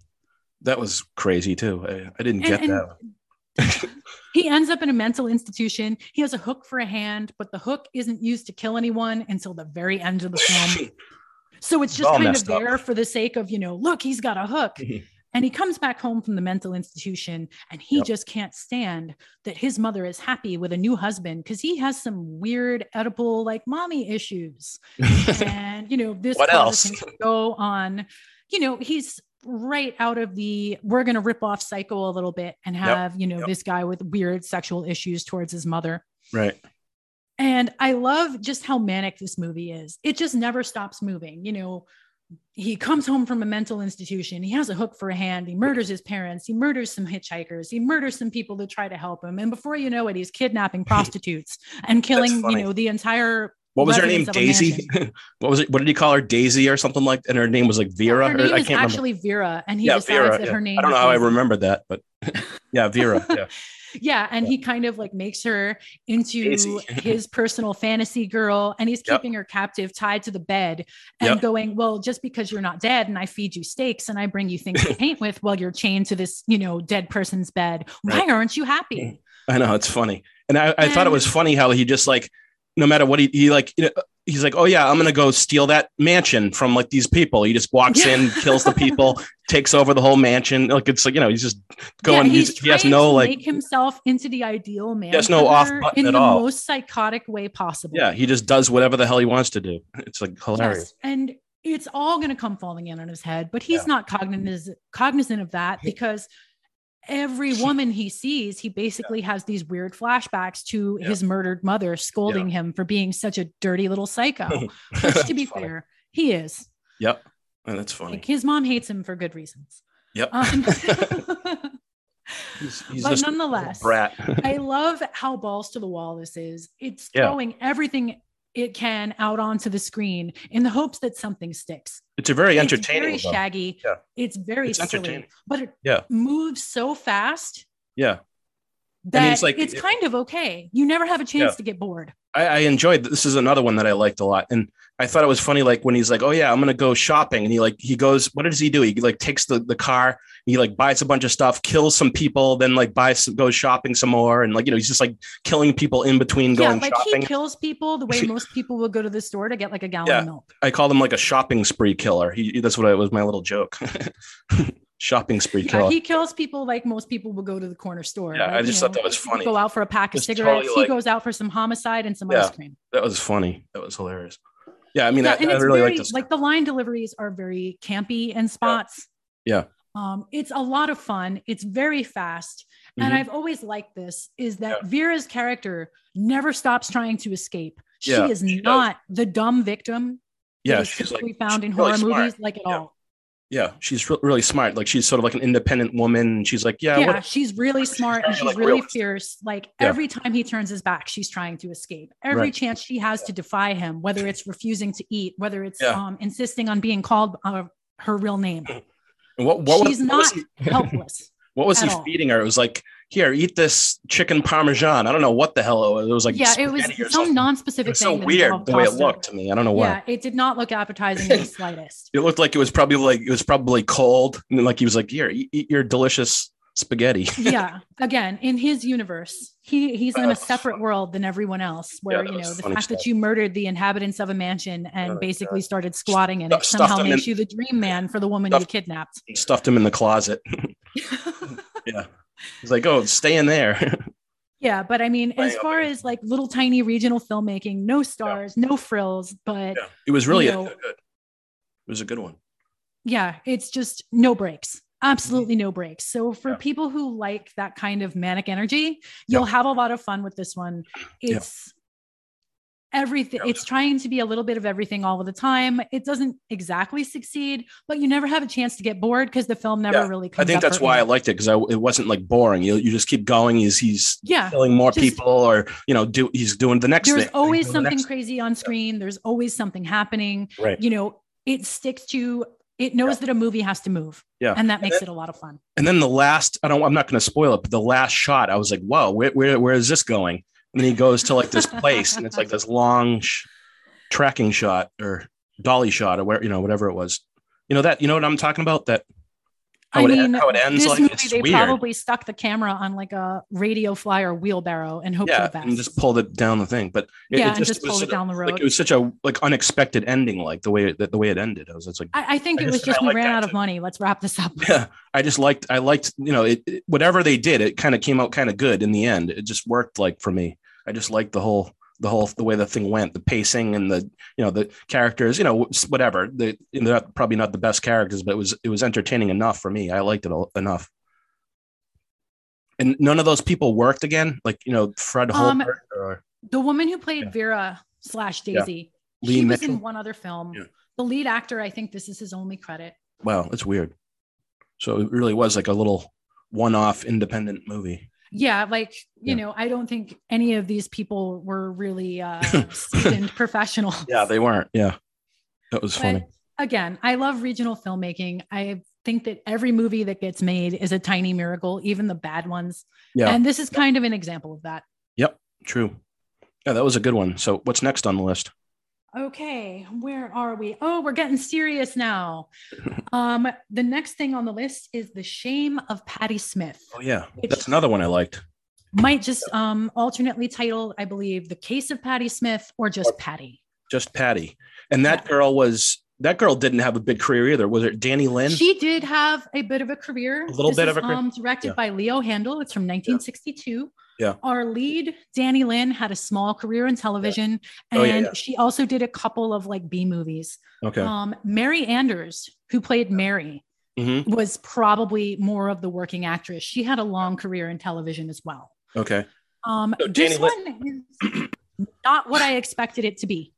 That was crazy too. I, I didn't And- get and- that. He ends up in a mental institution. He has a hook for a hand, but the hook isn't used to kill anyone until the very end of the film. So it's just all kind of messed up. there for the sake of, you know, look, he's got a hook. And he comes back home from the mental institution and he Yep. just can't stand that his mother is happy with a new husband because he has some weird edible like mommy issues. And, you know, this What causes else? him to go on, you know, he's right out of the, we're going to rip off Psycho a little bit and have, you know, Yep. this guy with weird sexual issues towards his mother. Right. And I love just how manic this movie is. It just never stops moving. You know, he comes home from a mental institution. He has a hook for a hand. He murders his parents. He murders some hitchhikers. He murders some people that try to help him. And before you know it, he's kidnapping prostitutes and killing, you funny. know, the entire. What was her name? residents of a Daisy. mansion. What was it? What did he call her? Daisy or something like? And her name was like Vera. Her or- name I is can't actually Vera, and he remember. decides Yeah, Vera. that yeah. her name. I don't know is how I Daisy. remembered that, but yeah, Vera. Yeah. Yeah, and he kind of like makes her into Daisy. his personal fantasy girl, and he's Yep. keeping her captive, tied to the bed, and Yep. going, well, just because you're not dead, and I feed you steaks, and I bring you things to paint with, while you're chained to this, you know, dead person's bed. Why Right. aren't you happy? I know it's funny, and I, I thought it And- was funny how he just like, no matter what he, he like, you know, he's like, oh yeah, I'm gonna go steal that mansion from like these people. He just walks Yeah. in, kills the people, takes over the whole mansion. Like it's like you know, he's just going. yeah, he's, he's he has trying no to like, make himself into the ideal man. has no for off her button in at the all. most psychotic way possible. yeah, he just does whatever the hell he wants to do. It's like hilarious. Yes, and it's all going to come falling in on his head, but he's Yeah. not cognizant cognizant of that because every woman he sees, he basically has these weird flashbacks to Yeah. his murdered mother scolding him for being such a dirty little psycho. Which, to be Funny. fair, he is. Yep, and that's funny. Like his mom hates him for good reasons. Yep, Um, he's, he's but just a nonetheless, brat. I love how balls to the wall this is. It's Yeah. throwing everything it can out onto the screen in the hopes that something sticks. It's a very It's entertaining. very though. shaggy. Yeah. It's very It's silly, entertaining. but it Yeah. moves so fast Yeah, that it's like- it's kind of okay. You never have a chance Yeah. to get bored. I, I enjoyed. This is another one that I liked a lot, and I thought it was funny. Like when he's like, "Oh yeah, I'm gonna go shopping," and he like he goes. What does he do? He like takes the the car. He like buys a bunch of stuff, kills some people, then like buys some, goes shopping some more, and like you know he's just like killing people in between Yeah, going like shopping. he kills people the way most people would go to the store to get like a gallon Yeah. of milk. I called him like a shopping spree killer. He that's what I, was my little joke. Shopping spree Yeah, killer. he kills people like most people would go to the corner store. Yeah, Like, I you just know, thought that was people funny. Go out for a pack of Just cigarettes. totally, he like- goes out for some homicide and some Yeah. ice cream. That was funny. That was hilarious. Yeah, I mean, Yeah, I, and I it's really very, like this. like the line deliveries are very campy in spots. Yeah. Um, it's a lot of fun. It's very fast. And Mhm. I've always liked this is that Yeah. Vera's character never stops trying to escape. She Yeah, is she does. not the dumb victim Yeah, that is she's like typically found in she's really horror smart. movies, like at Yeah. all. Yeah, she's re- really smart. Like she's sort of like an independent woman. And she's like, yeah, Yeah, what? she's really smart and She's she's like really realistic. fierce. Like Yeah. every time he turns his back, she's trying to escape. Every Right. chance she has to defy him, whether it's refusing to eat, whether it's Yeah. um, insisting on being called uh, her real name. And what, what, she's was, not what was he, helpless. what was he at all. feeding her? It was like, here, eat this chicken parmesan. I don't know what the hell it was. It was like, Yeah, it was spaghetti or some something. It non-specific was thing. so that weird involved the way it pasta. looked to me. I don't know why. Yeah, it did not look appetizing in the slightest. It looked like it was probably like it was probably cold, and then like he was like, "Here, eat, eat your delicious spaghetti." Yeah, again, in his universe, he he's in Uh, a separate world than everyone else. Where that you was know the funny fact stuff. that you murdered the inhabitants of a mansion and Oh, basically started squatting in it Stuffed somehow them makes in- you the dream man for the woman Stuffed- you kidnapped. Stuffed him in the closet. Yeah, he's like, "Oh, stay in there." Yeah, but I mean, as Bang, far bang. as like little tiny regional filmmaking, no stars, no frills, but Yeah, it was really You a- know- good. It was a good one. yeah, it's just no breaks. Absolutely Mm-hmm. no breaks. So for Yeah. people who like that kind of manic energy, you'll have a lot of fun with this one. Yeah. It's everything. Yeah. It's trying to be a little bit of everything all of the time. It doesn't exactly succeed, but you never have a chance to get bored because the film never Yeah. really comes I think up that's for why I air. liked it because it wasn't like boring. You you just keep going. He's he's Yeah. killing more just- people, or you know, do he's doing the next There's thing. always Doing the something next- crazy on screen. There's always something happening. Right. You know, it sticks to, it knows that a movie has to move. Yeah. And that makes then- it a lot of fun. And then the last, I don't, I'm not going to spoil it, but the last shot, I was like, whoa, where, where, where is this going? And then he goes to like this place and it's like this long sh- tracking shot or dolly shot or where, you know, whatever it was. You know that, you know what I'm talking about? That how, I it, mean, how it ends this like movie, it's they weird. probably stuck the camera on like a radio flyer wheelbarrow and hoped for Yeah, the best. and just pulled it down the thing. But it, Yeah, it and just, just was pulled it such a- down the Like road. it was such a like unexpected ending, like the way it, the way it ended. I was just like, I, I think I it was just- just I we like ran that out of too. money. Let's wrap this up. yeah, I just liked, I liked, you know, it, it- whatever they did, it kind of came out kind of good in the end. It just worked like for me. I just liked the whole, the whole, the way the thing went, the pacing and the, you know, the characters, you know, whatever. The, they're not, probably not the best characters, but it was, it was entertaining enough for me. I liked it all, enough. And none of those people worked again, like, you know, Fred Um, Holbert or The woman who played Yeah. Vera slash Daisy, Lee she was Mitchell? in one other film. Yeah. The lead actor, I think this is his only credit. wow, it's weird. So it really was like a little one-off independent movie. Yeah, like, you Yeah. know, I don't think any of these people were really uh, seasoned professionals. Yeah, they weren't. Yeah, that was funny. But again, I love regional filmmaking. I think that every movie that gets made is a tiny miracle, even the bad ones. Yeah, And this is kind of an example of that. yep, true. Yeah, that was a good one. So what's next on the list? Okay, where are we? Oh, we're getting serious now. Um, the next thing on the list is The Shame of Patti Smith. Oh yeah, Which that's another one I liked. might just um alternately title, I believe, The Case of Patti Smith or just Patty. Just Patty, and that Yeah. girl was that girl didn't have a big career either. Was it Danny Lynn? She did have a bit of a career. A little This bit is, of a career? um, directed Yeah. by Leo Handel. It's from nineteen sixty-two. Yeah. Our lead, Danny Lynn, had a small career in television, Oh, yeah, and yeah. she also did a couple of like B movies. Okay. Um, Mary Anders, who played Mary, hmm was probably more of the working actress. She had a long career in television as well. Okay. Um, So this Danny one is not what I expected it to be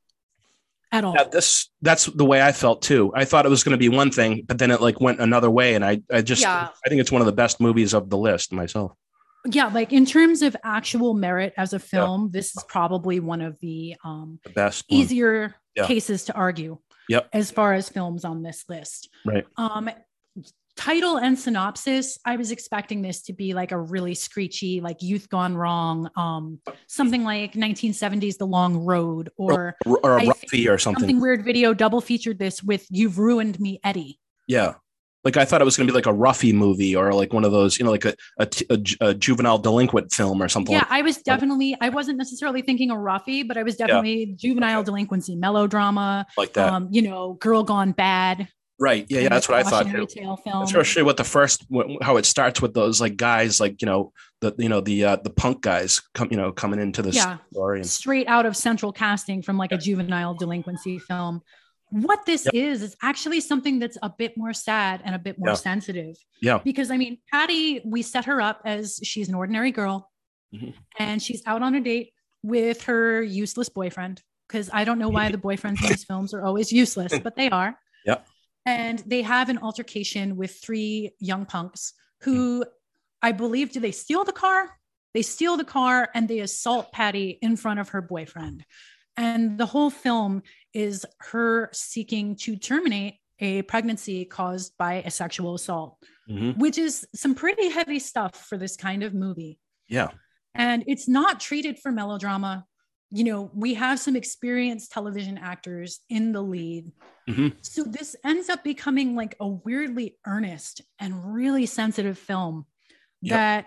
at all. Yeah, this that's the way I felt too. I thought it was going to be one thing, but then it like went another way, and I I just Yeah. I think it's one of the best movies of the list myself. Yeah, like in terms of actual merit as a film, this is probably one of the um, The best. one. easier Yeah. cases to argue. Yep. As far as films on this list. Right. Um, title and synopsis, I was expecting this to be like a really screechy, like Youth Gone Wrong, um, something like nineteen seventies The Long Road, or Or, or a I Ruffy think or something. something weird video double featured this with You've Ruined Me, Eddie. Yeah. Like I thought it was going to be like a Ruffy movie or like one of those, you know, like a, a, t- a ju- a juvenile delinquent film or something. Yeah, like I was definitely, I wasn't necessarily thinking of Ruffy, but I was definitely juvenile delinquency, melodrama, like that. um, you know, Girl Gone Bad. Right. Yeah. Yeah. kind of That's what I thought cautionary too. tale film. Especially with the first, wh- how it starts with those like guys, like, you know, the, you know, the, uh, the punk guys come, you know, coming into the Yeah. story. And, Straight out of central casting from like a juvenile delinquency film. What this Yep. is, is actually something that's a bit more sad and a bit more Yeah. sensitive. Yeah. Because I mean, Patty, we set her up as she's an ordinary girl Mhm. and she's out on a date with her useless boyfriend. Because I don't know why the boyfriends in these films are always useless, but they are. Yep. and they have an altercation with three young punks who I believe, do they steal the car? They steal the car and they assault Patty in front of her boyfriend. And the whole film is her seeking to terminate a pregnancy caused by a sexual assault, mm-hmm. which is some pretty heavy stuff for this kind of movie. Yeah. And it's not treated for melodrama. You know, we have some experienced television actors in the lead. Mm-hmm. So this ends up becoming like a weirdly earnest and really sensitive film yep. that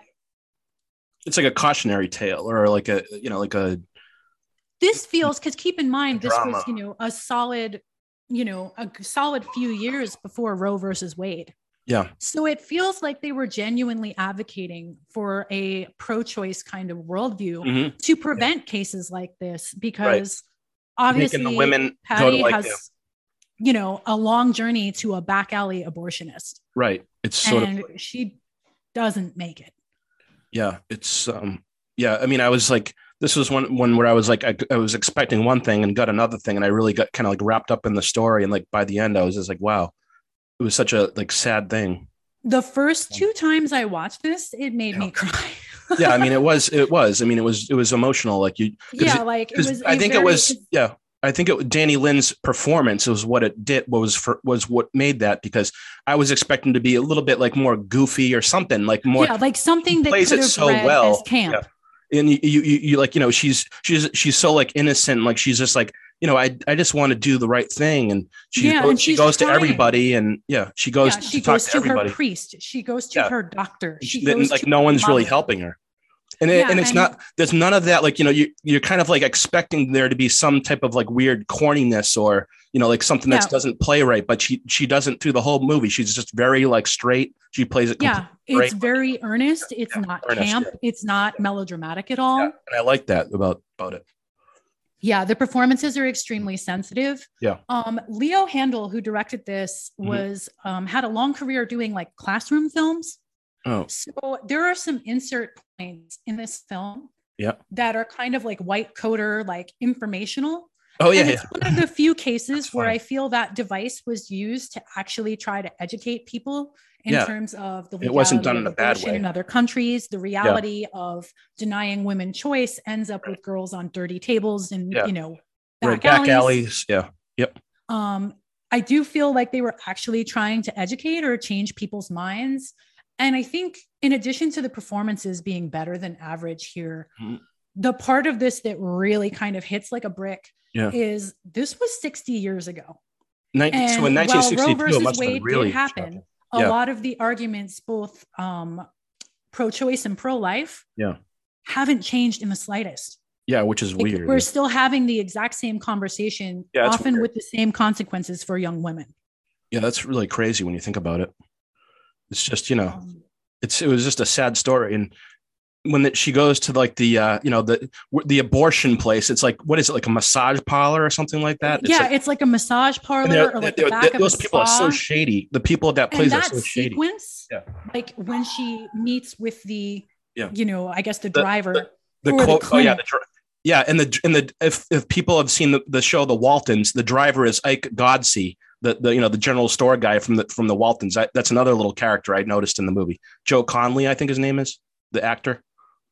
it's like a cautionary tale or like a, you know, like a, this feels, because keep in mind, this drama. was, you know, a solid, you know, a solid few years before Roe versus Wade. Yeah. So it feels like they were genuinely advocating for a pro-choice kind of worldview mm-hmm. to prevent yeah. cases like this, because right. obviously the women Patty like has, them. you know, a long journey to a back alley abortionist. Right. It's sort and of, she doesn't make it. Yeah. It's, um, yeah. I mean, I was like, this was one, one where I was like, I, I was expecting one thing and got another thing. And I really got kind of like wrapped up in the story. And like, by the end, I was just like, wow, it was such a like sad thing. The first two times I watched this, it made yeah. me cry. yeah. I mean, it was, it was, I mean, it was, it was emotional. Like you, yeah, like it was, I think very, it was, yeah. I think it Danny Lynn's performance was what it did, what was for, was what made that, because I was expecting to be a little bit like more goofy or something like more, yeah, like something that plays could it have so read well. as camp. Yeah. And you, you, you, you like, you know, she's, she's, she's so like innocent. Like, she's just like, you know, I, I just want to do the right thing. And she, yeah, goes, and she goes trying. to everybody. And yeah, she goes, yeah, she to, goes talk to, to everybody. her priest. She goes to yeah. her doctor. She she, goes like to no one's mother. really helping her. And, it, yeah, and it's and, not, there's none of that. Like, you know, you, you're kind of like expecting there to be some type of like weird corniness or, you know, like something that yeah. doesn't play right, but she, she doesn't through the whole movie. She's just very like straight. She plays it. Yeah. It's great. very earnest. It's yeah, not earnest, camp. yeah. It's not melodramatic at all. Yeah. And I like that about, about it. Yeah. The performances are extremely sensitive. Yeah. Um, Leo Handel, who directed this, was, mm-hmm. um, had a long career doing like classroom films. Oh. So there are some insert points in this film yeah. that are kind of like white coder, like informational. Oh yeah. And it's yeah. one of the few cases where I feel that device was used to actually try to educate people in yeah. terms of the it wasn't done of in a bad way in other countries. The reality yeah. of denying women choice ends up with girls on dirty tables and, yeah. you know, back, back alleys. alleys. Yeah. Yep. Um, I do feel like they were actually trying to educate or change people's minds. And I think in addition to the performances being better than average here, mm-hmm. the part of this that really kind of hits like a brick yeah. is this was sixty years ago. Nin- and so in nineteen sixty-two, while Roe it must versus Wade really did happen, a yeah. lot of the arguments, both um, pro-choice and pro-life, yeah. haven't changed in the slightest. Yeah, which is like, weird. We're still having the exact same conversation, yeah, often weird. with the same consequences for young women. Yeah, that's really crazy when you think about it. It's just, you know, um, it's it was just a sad story. And when the, she goes to like the, uh, you know, the the abortion place, it's like, what is it, like a massage parlor or something like that? It's yeah, like, it's like a massage parlor or like the back those of a people spa. are so shady. The people at that place and are that so shady. Sequence, yeah. like when she meets with the, yeah. you know, I guess the, the driver. The, the, for quote, the oh yeah, the, yeah, and the and the if if people have seen the, the show The Waltons, the driver is Ike Godsey. The, the you know the general store guy from the from the Waltons. I, that's another little character I noticed in the movie. Joe Conley, I think his name is, the actor.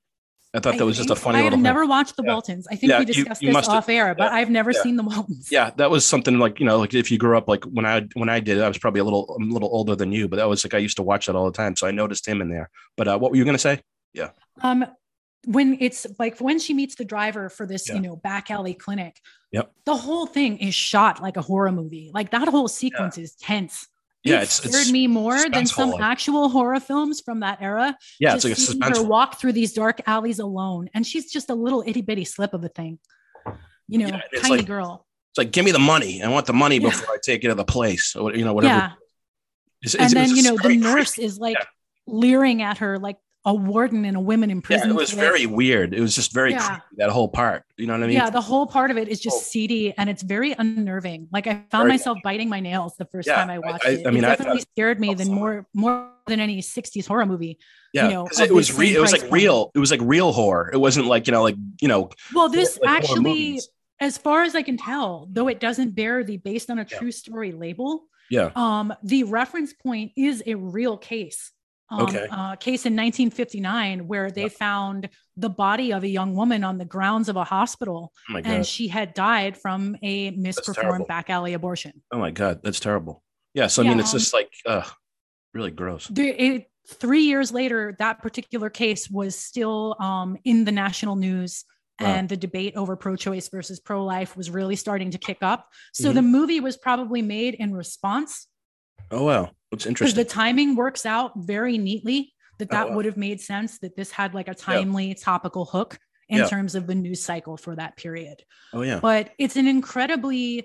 I thought that I was just a funny. I have little never thing. watched the yeah. Waltons. I think yeah, we discussed you, you this off air, but yeah. I've never yeah. seen the Waltons. Yeah, that was something like, you know, like if you grew up like when I when I did, I was probably a little a little older than you, but that was like I used to watch that all the time, so I noticed him in there. But uh, what were you gonna say? Yeah. Um, when it's like when she meets the driver for this, yeah. you know, back alley clinic. Yep. The whole thing is shot like a horror movie. Like that whole sequence yeah. is tense. Yeah, it it's scared it's me more than some like, actual horror films from that era. Yeah, just it's like a seeing suspenseful. her walk through these dark alleys alone, and she's just a little itty bitty slip of a thing, you know, yeah, tiny like, girl. It's like, give me the money. I want the money yeah. before I take you to the place, or you know, whatever. Yeah, it's, and it's, then you know the nurse creepy. is like yeah. leering at her like a warden in a women in prison. Yeah, it was today. very weird. It was just very yeah. creepy, that whole part. You know what I mean? Yeah, the whole part of it is just oh. seedy and it's very unnerving. Like I found very myself biting my nails the first yeah, time I watched I, I, it. I mean, it definitely I, I, scared me than more more than any sixties horror movie. Yeah, you know, it was real. It was like real. It was like real horror. It wasn't like, you know, like, you know. Well, this like actually, as far as I can tell, though it doesn't bear the based on a true yeah. story label, Yeah. Um, the reference point is a real case. Um, Okay. uh, case in nineteen fifty-nine where they Yeah. found the body of a young woman on the grounds of a hospital, Oh my God. and she had died from a terrible. misperformed back alley abortion. Oh my God, that's terrible. Yeah. So I Yeah, mean, it's um, just like, uh, really gross. The, it, three years later, that particular case was still um, in the national news. Wow. And the debate over pro-choice versus pro-life was really starting to kick up. So Mhm. the movie was probably made in response, Oh wow, that's because interesting. the timing works out very neatly. That Oh, that wow. would have made sense. That this had like a timely topical hook in Yeah. terms of the news cycle for that period. Oh yeah. But it's an incredibly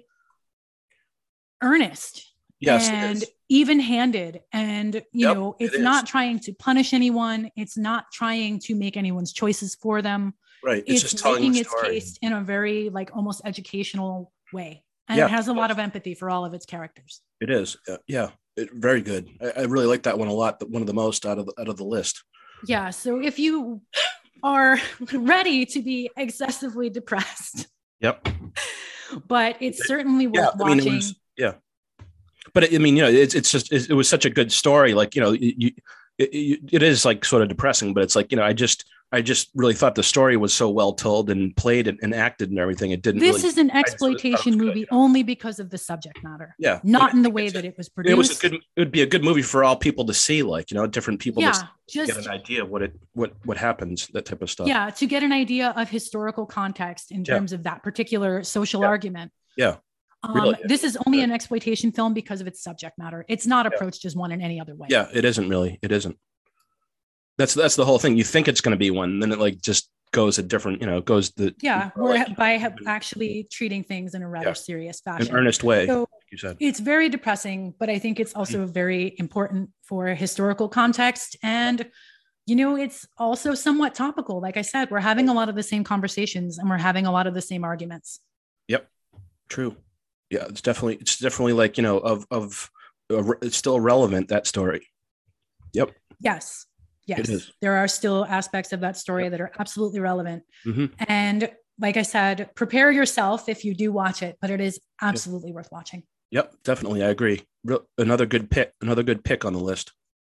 earnest Yes. it and is. even-handed, and you Yep, know, it it's is. not trying to punish anyone. It's not trying to make anyone's choices for them. Right. It's, It's, just telling making the its story. case in a very like almost educational way, and Yeah, it has a it lot does. of empathy for all of its characters. It is. Uh, yeah. It, very good. I, I really like that one a lot. One of the most out of the, out of the list. Yeah. So if you are ready to be excessively depressed, Yep. but it's certainly worth Yeah. I mean, watching. it was. Yeah. But it, I mean, you know, it's it's just it, it was such a good story. Like, you know, you, it, it, it is like sort of depressing, but it's like, you know, I just I just really thought the story was so well told and played and, and acted and everything. It didn't. This really, is an I just thought it was exploitation good, movie you know? only because of the subject matter, Yeah. not in the I way think that it's it was a- produced. It was a good. It would be a good movie for all people to see. Like, you know, different people yeah, to just get an idea of what it what what happens, that type of stuff. yeah, to get an idea of historical context in Yeah. terms of that particular social Yeah. argument. Yeah. Um, Really. This is only Good. an exploitation film because of its subject matter. It's not Yeah. approached as one in any other way. Yeah. It isn't really. It isn't. That's that's the whole thing. You think it's going to be one, and then it like just goes a different. You know, goes the Yeah, or we're like, by ha- actually treating things in a rather Yeah. serious an fashion. earnest way. So like you said. it's very depressing, but I think it's also very important for historical context. And, you know, it's also somewhat topical. Like I said, we're having a lot of the same conversations and we're having a lot of the same arguments. Yep. True. Yeah. It's definitely. It's definitely like, you know, of of. Uh, it's still relevant, that story. Yep. Yes. Yes. It is. There are still aspects of that story that are absolutely relevant. Mm-hmm. And like I said, prepare yourself if you do watch it, but it is absolutely worth watching. Yep, definitely. I agree. Real, another good pick. Another good pick on the list.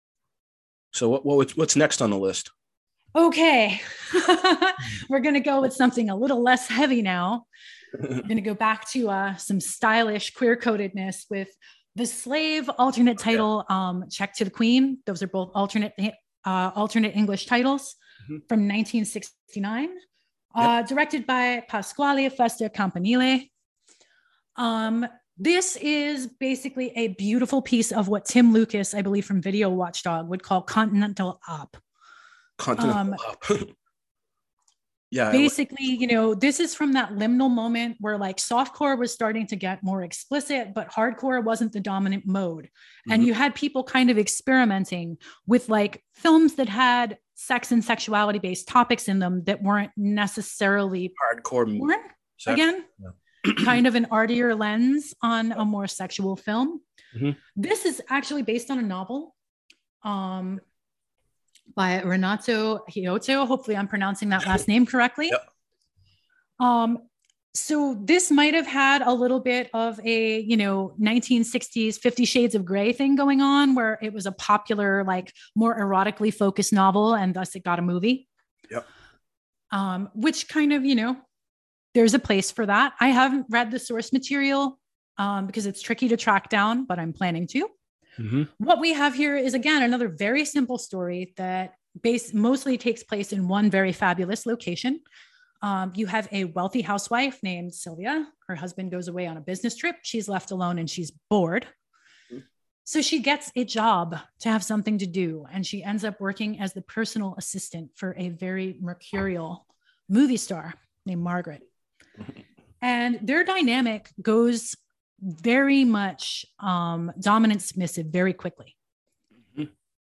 So what, what what's next on the list? Okay. We're going to go with something a little less heavy now. We're going to go back to uh, some stylish queer codedness with The Slave, alternate title, um, Check to the Queen. Those are both alternate uh, alternate English titles Mhm. from nineteen sixty-nine, uh, directed by Pasquale Festa Campanile. Um, this is basically a beautiful piece of what Tim Lucas, I believe from Video Watchdog, would call continental op. Continental Um, Op. Yeah. I- Basically, you know, this is from that liminal moment where like softcore was starting to get more explicit, but hardcore wasn't the dominant mode. And Mhm. you had people kind of experimenting with like films that had sex and sexuality based topics in them that weren't necessarily hardcore m- porn sex. again, kind of an artier lens on a more sexual film. Mhm. This is actually based on a novel. Um, by Renato Hioto. Hopefully I'm pronouncing that last name correctly. Yep. Um, so this might have had a little bit of a, you know, nineteen sixties Fifty Shades of Grey thing going on where it was a popular, like more erotically focused novel and thus it got a movie. Yep. Um, which kind of, you know, there's a place for that. I haven't read the source material um, because it's tricky to track down, but I'm planning to. Mhm. What we have here is, again, another very simple story that base mostly takes place in one very fabulous location. Um, you have a wealthy housewife named Sylvia. Her husband goes away on a business trip. She's left alone and she's bored. So she gets a job to have something to do. And she ends up working as the personal assistant for a very mercurial movie star named Margaret. And their dynamic goes very much um, dominant submissive very quickly. Mhm.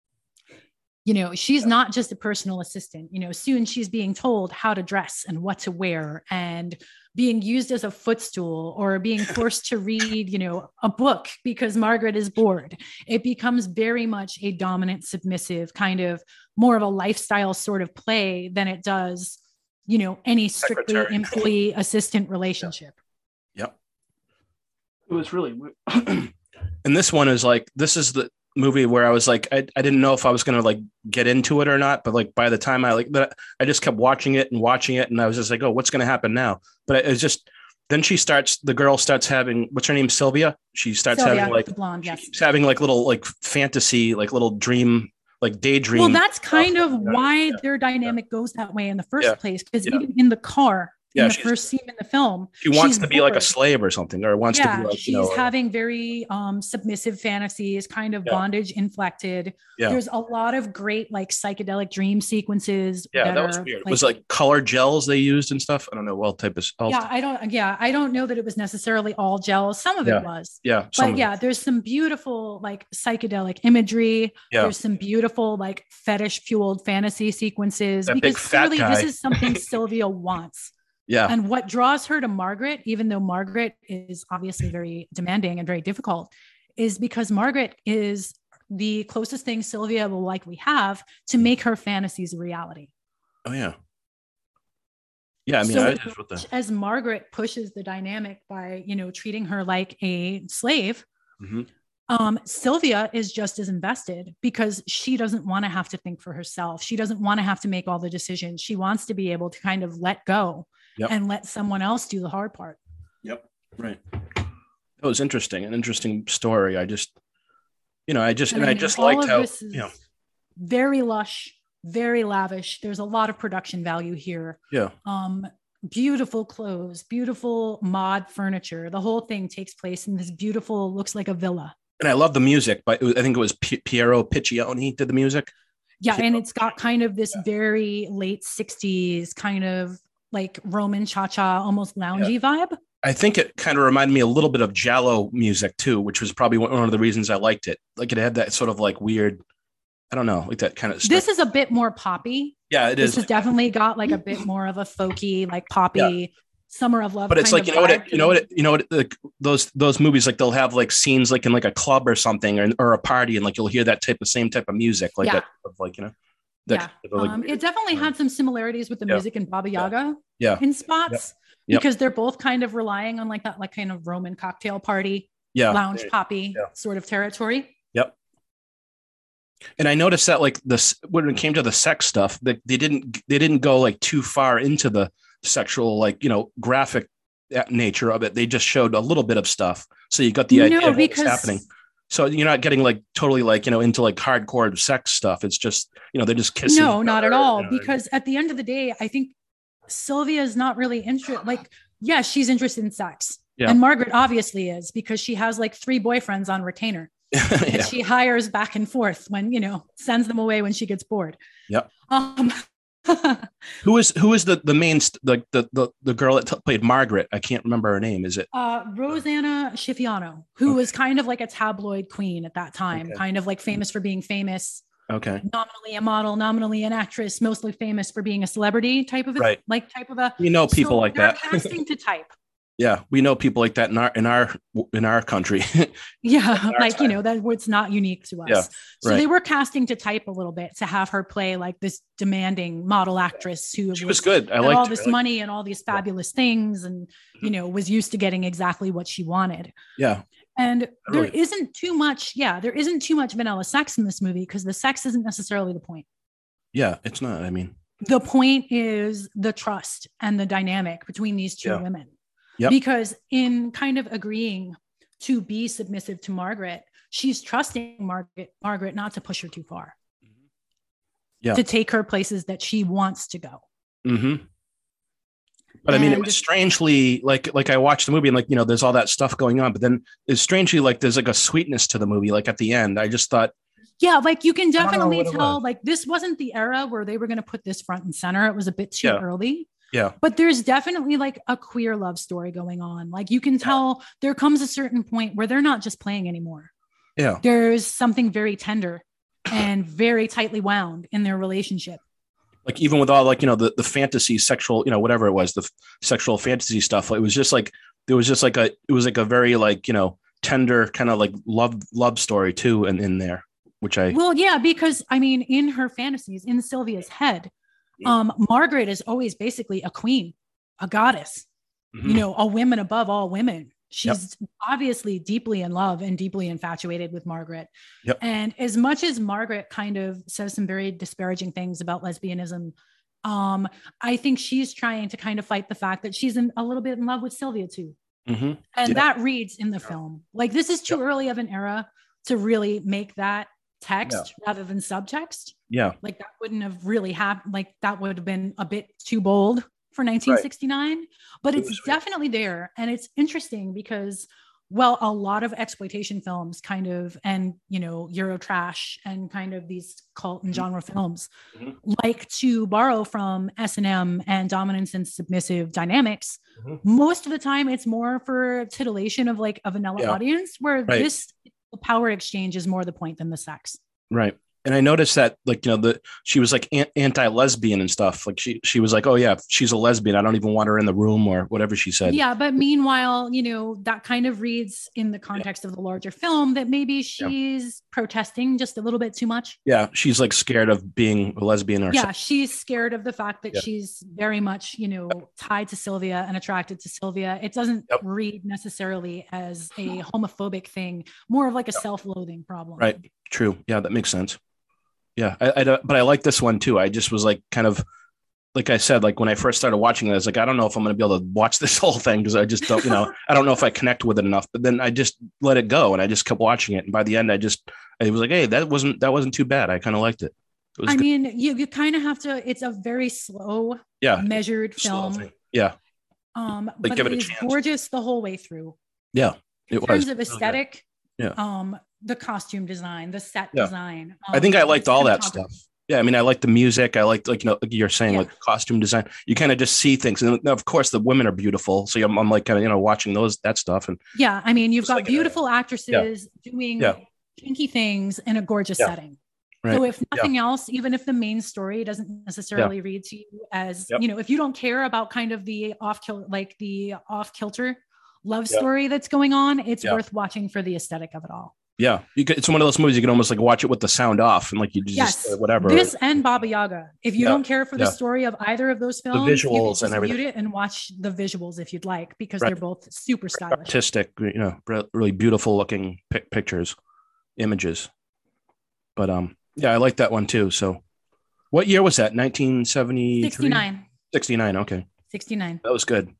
You know, she's not just a personal assistant. You know, soon she's being told how to dress and what to wear and being used as a footstool or being forced to read, you know, a book because Margaret is bored. It becomes very much a dominant submissive kind of more of a lifestyle sort of play than it does, you know, any strictly Secretary. employee assistant relationship. Yep. It was really And this one is like, this is the movie where I was like, I, I didn't know if I was going to like get into it or not. But like, by the time I like that, I just kept watching it and watching it. And I was just like, oh, what's going to happen now? But it was just, then she starts, the girl starts having, what's her name? Sylvia. She starts Sylvia, having like, the blonde, yes. she's having like little like fantasy, like little dream, like daydream. Well, that's kind stuff. of why Yeah. their dynamic goes that way in the first Yeah. place. Because Yeah. even in the car, in Yeah, the she's- first scene in the film, She wants she's to be like a bored. slave or something, or wants Yeah, to be like, she's you know, having very um, submissive fantasies, kind of Yeah. bondage inflected. Yeah. There's a lot of great like psychedelic dream sequences. yeah, that was are, weird. It was like color gels they used and stuff. I don't know what type of. I'll- yeah, I don't. Yeah, I don't know that it was necessarily all gel. Some of Yeah. it was. yeah, some But of yeah, it. there's some beautiful like psychedelic imagery. Yeah. There's some beautiful like fetish fueled fantasy sequences That big because fat clearly this guy. is something Sylvia wants. yeah, And what draws her to Margaret, even though Margaret is obviously very demanding and very difficult, is because Margaret is the closest thing Sylvia will likely have to make her fantasies a reality. oh yeah, yeah. I mean, So I as just with much the. as Margaret pushes the dynamic by, you know, treating her like a slave, Mhm. um, Sylvia is just as invested because she doesn't want to have to think for herself. She doesn't want to have to make all the decisions. She wants to be able to kind of let go Yep. and let someone else do the hard part. Yep. Right. That was interesting. An interesting story. I just, you know, I just and, I, mean, just all liked of how this is you know. very lush, very lavish. There's a lot of production value here. Yeah. Um, beautiful clothes, beautiful mod furniture. The whole thing takes place in this beautiful, looks like a villa. And I love the music, but it was, I think it was P- Piero Piccioni did the music. Yeah, and it's got kind of this very late sixties kind of like Roman cha-cha, almost loungy vibe. I think it kind of reminded me a little bit of Giallo music too, which was probably one of the reasons I liked it. Like it had that sort of like weird, I don't know, like that kind of stuff. This is a bit more poppy. Yeah, it This is. has definitely got like a bit more of a folky, like poppy Summer of Love. But it's kind like, of you know what, vibe it, to you know me. what, it, you know what, like those, those movies, like they'll have like scenes like in like a club or something or, or a party. And like, you'll hear that type of same type of music, like Yeah. that, of like, you know, that Yeah, type of, like, um, it definitely had some similarities with the Yeah. music in Baba Yaga yeah, in spots Yep. because they're both kind of relying on like that, like kind of Roman cocktail party, yeah. lounge poppy Yeah. sort of territory. Yep. And I noticed that like this, when it came to the sex stuff, that they didn't, they didn't go like too far into the sexual, like, you know, graphic nature of it. They just showed a little bit of stuff. So you got the No, idea of what's because- happening. So you're not getting like totally like, you know, into like hardcore sex stuff. It's just, you know, they're just kissing. No, each not other, at all. you know. Because at the end of the day, I think Sylvia is not really interested. Like, yeah, she's interested in sex. Yeah. And Margaret obviously is because she has like three boyfriends on retainer. that yeah. she hires back and forth when, you know, sends them away when she gets bored. Yep. Um, Who is, who is the, the main, st- the, the, the, the girl that t- played Margaret? I can't remember her name. Is it? uh, Rosanna Schifiano, who Okay. was kind of like a tabloid queen at that time, Okay. kind of like famous for being famous, Okay. nominally a model, nominally an actress, mostly famous for being a celebrity type of a, Right. like type of a. We know people So like they're that. Casting to type. Yeah. We know people like that in our, in our, in our country. Yeah, our like, you time. know, that it's not unique to us. Yeah, So right. they were casting to type a little bit to have her play like this demanding model actress who She was good. I had liked all her. this I liked- money and all these fabulous things and, you know, was used to getting exactly what she wanted. Yeah. And there Really. isn't too much, yeah, there isn't too much vanilla sex in this movie because the sex isn't necessarily the point. Yeah. It's not, I mean, The point is the trust and the dynamic between these two Yeah. women. Yep. Because in kind of agreeing to be submissive to Margaret, she's trusting Margaret, Margaret not to push her too far. Yeah. To take her places that she wants to go. mm-hmm. But I mean, it And- was strangely like, like I watched the movie and like, you know, there's all that stuff going on, but then it's strangely like, there's like a sweetness to the movie. Like at the end, I just thought, Yeah, like you can don't know definitely what it tell, was. like this wasn't the era where they were going to put this front and center. It was a bit too Yeah. early. yeah, But there's definitely like a queer love story going on. Like you can tell there comes a certain point where they're not just playing anymore. yeah, There's something very tender and very tightly wound in their relationship. like even with all like, you know, the, the fantasy sexual, you know, whatever it was, the f- sexual fantasy stuff, it was just like, there was just like a, it was like a very like, you know, tender kind of like love, love story too. And in there, which I, Well, yeah, because I mean, in her fantasies, in Sylvia's head, um, Margaret is always basically a queen, a goddess, Mhm. you know, a woman above all women. She's yep. obviously deeply in love and deeply infatuated with Margaret. Yep. And as much as Margaret kind of says some very disparaging things about lesbianism, um, I think she's trying to kind of fight the fact that she's in, a little bit in love with Sylvia too. Mm-hmm. And yep. that reads in the film. Like, this is too yep. early of an era to really make that text yeah. rather than subtext. Yeah. Like, that wouldn't have really happened. Like, that would have been a bit too bold for nineteen sixty-nine, right. but it's definitely there. And it's interesting because, well, a lot of exploitation films kind of, and, you know, Euro trash and kind of these cult and genre mm-hmm. films mm-hmm. like to borrow from S and M and dominance and submissive dynamics. Mm-hmm. Most of the time it's more for titillation of like a vanilla yeah. audience, where right. this power exchange is more the point than the sex. Right. And I noticed that, like, you know, the she was like an- anti-lesbian and stuff. Like she she was like, oh yeah, she's a lesbian, I don't even want her in the room, or whatever she said. Yeah, but meanwhile, you know, that kind of reads in the context yeah. of the larger film that maybe she's yeah. protesting just a little bit too much. Yeah, she's like scared of being a lesbian or yeah, something. She's scared of the fact that yeah. she's very much, you know, yep. tied to Sylvia and attracted to Sylvia. It doesn't yep. read necessarily as a homophobic thing, more of like a yep. self-loathing problem. Right. True. Yeah, that makes sense. Yeah, I, I, but I like this one too. I just was like, kind of, like I said, like when I first started watching it, I was like, I don't know if I'm going to be able to watch this whole thing because I just don't, you know, I don't know if I connect with it enough. But then I just let it go and I just kept watching it. And by the end, I just, I was like, hey, that wasn't that wasn't too bad. I kind of liked it. It was I good. mean, you you kind of have to. It's a very slow, yeah, measured slow film. thing. Yeah, um, like, but give it, it a is chance. gorgeous the whole way through. Yeah, in it terms was. of aesthetic. Yeah. Um, the costume design, the set yeah. design. Um, I think I liked all that stuff. Yeah, I mean, I like the music. I liked, like, you know, like you're saying, yeah. like costume design. You kind of just see things, and of course, the women are beautiful. So I'm, I'm like, kind of, you know, watching those that stuff. And yeah, I mean, you've got like, beautiful uh, actresses yeah. doing yeah. kinky things in a gorgeous yeah. setting. Right. So if nothing yeah. else, even if the main story doesn't necessarily yeah. read to you as, yep. you know, if you don't care about kind of the off kil- like the off kilter love yeah. story that's going on, it's yeah. worth watching for the aesthetic of it all. Yeah, you could, it's one of those movies you can almost like watch it with the sound off and like you just yes. uh, whatever. This and Baba Yaga. If you yeah. don't care for the yeah. story of either of those films, the visuals you can just and everything, mute it and watch the visuals if you'd like, because right. they're both super stylish, artistic, you know, really beautiful looking pic- pictures, images. But um, yeah, I like that one too. So, what year was that? nineteen seventy-three sixty-nine sixty-nine Okay, sixty-nine that was good.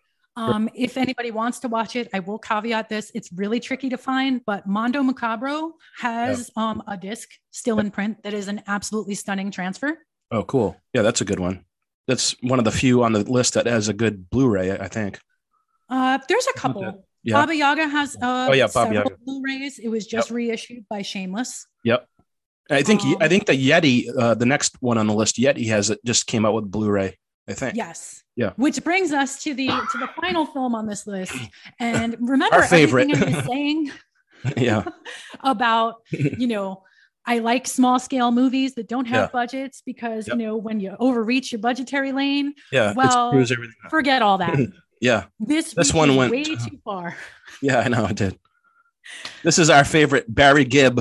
Um, if anybody wants to watch it, I will caveat this. It's really tricky to find, but Mondo Macabro has yeah. um, a disc still in print that is an absolutely stunning transfer. Oh, cool. Yeah, that's a good one. That's one of the few on the list that has a good Blu-ray, I think. Uh, there's a couple. Yeah. Baba Yaga has uh, oh, yeah, Baba several Yaga. Blu-rays. It was just yep. reissued by Shameless. Yep. I think um, I think the Yeti, uh, the next one on the list, Yeti has it just came out with Blu-ray, I think. Yes. Yeah. Which brings us to the to the final film on this list. And remember our favorite everything I was saying yeah. about, you know, I like small scale movies that don't have yeah. budgets because, yep. you know, when you overreach your budgetary lane, yeah, well, everything forget all that. yeah. This, this one went way too far. Yeah, I know it did. This is our favorite, Barry Gibb.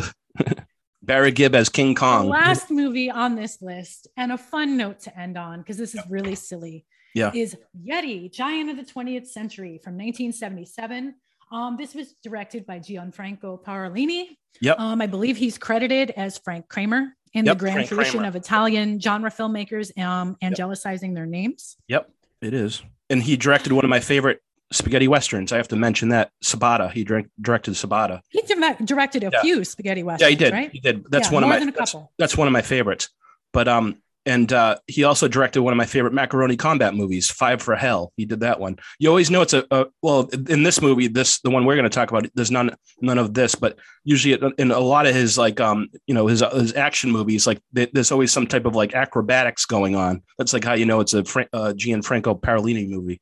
Barry Gibb as King Kong. The last movie on this list, and a fun note to end on, because this is really silly, yeah. is Yeti, Giant of the twentieth Century from nineteen seventy-seven. Um, this was directed by Gianfranco Parolini. Yep. Um, I believe he's credited as Frank Kramer in yep, the grand Frank tradition Kramer. of Italian genre filmmakers um, angelicizing yep. their names. Yep, it is. And he directed one of my favorite spaghetti westerns. I have to mention that. Sabata. He direct, directed Sabata. He di- directed a yeah. few spaghetti westerns. Yeah, he did. Right? He did. That's yeah, one of my. Than a that's, couple. that's one of my favorites. But um, and uh, he also directed one of my favorite macaroni combat movies, Five for Hell. He did that one. You always know it's a, a well in this movie, this the one we're going to talk about. There's none none of this, but usually in a lot of his like um you know his his action movies, like there's always some type of like acrobatics going on. That's like how you know it's a Fra- uh, Gianfranco Parolini movie.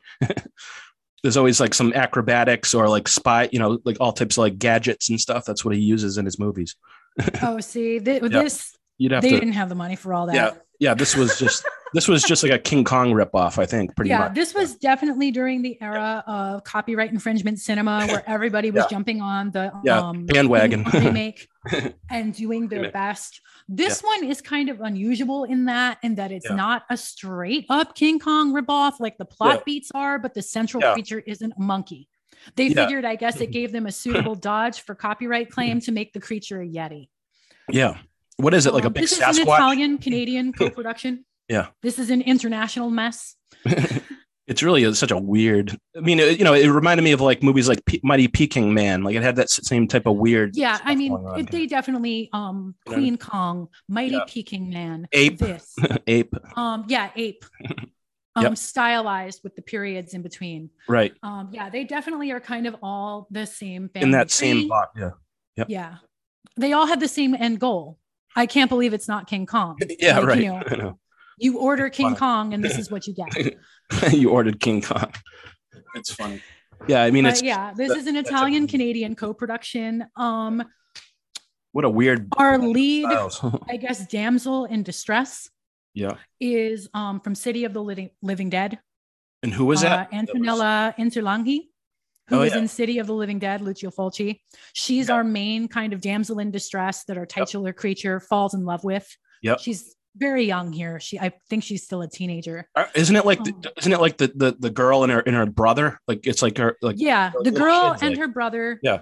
There's always like some acrobatics or like spy, you know, like all types of like gadgets and stuff. That's what he uses in his movies. Oh, see, th- yeah. this You'd have they to, didn't have the money for all that. Yeah, yeah. This was just this was just like a King Kong ripoff, I think. Pretty yeah, much. This was definitely during the era of copyright infringement cinema, where everybody was yeah. jumping on the yeah. um, bandwagon remake and doing their best. This yeah. one is kind of unusual in that, in that it's yeah. not a straight up King Kong ripoff like the plot yeah. beats are, but the central yeah. creature isn't a monkey. They Yeah. figured, I guess, it gave them a suitable dodge for copyright claim to make the creature a Yeti. Yeah. What is it, like a Um, big this is Sasquatch? an Italian-Canadian co-production. Yeah. This is an international mess. It's really a, such a weird. I mean, it, you know, it reminded me of like movies like P- Mighty Peking Man. Like it had that s- same type of weird. Yeah, I stuff mean, going on. it, they definitely um You know? Queen Kong, Mighty Yeah. Peking Man, Ape. this. Ape. Um, yeah, ape. Um, Yep. stylized with the periods in between. Right. Um, yeah, they definitely are kind of all the same family In that tree. same bot. Yeah. Yep. Yeah. They all have the same end goal. I can't believe it's not King Kong. Yeah. Like, Right. You know, I know. you order King Funny. Kong and this is what you get. You ordered King Kong. It's funny. Yeah. I mean, But it's yeah, this that- is an that's a- Italian Canadian co-production. Um, what a weird. our lead, styles. I guess, damsel in distress Yeah. is um from City of the Living Living Dead. And who was that? Uh, Antonella Interlinghi, who Oh, was yeah. in City of the Living Dead, Lucio Fulci. She's Yeah. our main kind of damsel in distress that our titular creature falls in love with. Yep. She's very young here. She, I think she's still a teenager. Uh, Isn't it like Oh. the, isn't it like the, the the girl and her and her brother? Like it's like her like Yeah, the little girl kids, and like- her brother. yeah.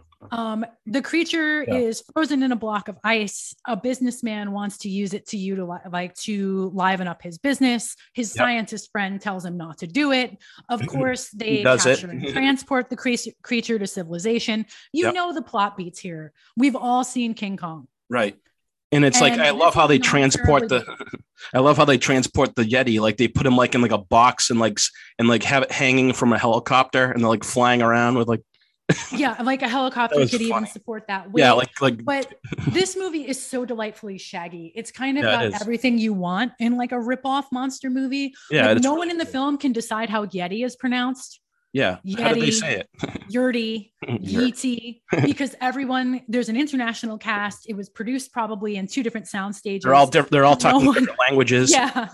Um, the creature Yeah. is frozen in a block of ice. A businessman wants to use it to utilize, like to liven up his business. His Yep. scientist friend tells him not to do it. Of course, they does it. capture and transport the cre- creature to civilization. You Yep. know the plot beats here. We've all seen King Kong. Right. And it's like And I this love how is they not transport the terribly- I love how they transport the Yeti. Like they put him like in like a box and like s- and like have it hanging from a helicopter and they're like flying around with like Yeah, like a helicopter That was could even funny. support that weight. yeah, like like But this movie is so delightfully shaggy. It's kind of Yeah, it got is. everything you want in like a rip-off monster movie. yeah, Like, it's no really one in the cool. film can decide how Yeti is pronounced. Yeah. How did they Yeti. say it? Yurty, Yurt. Yeeti, because everyone, there's an international cast. It was produced probably in two different sound stages. They're all different. They're all No talking one- different languages. Yeah.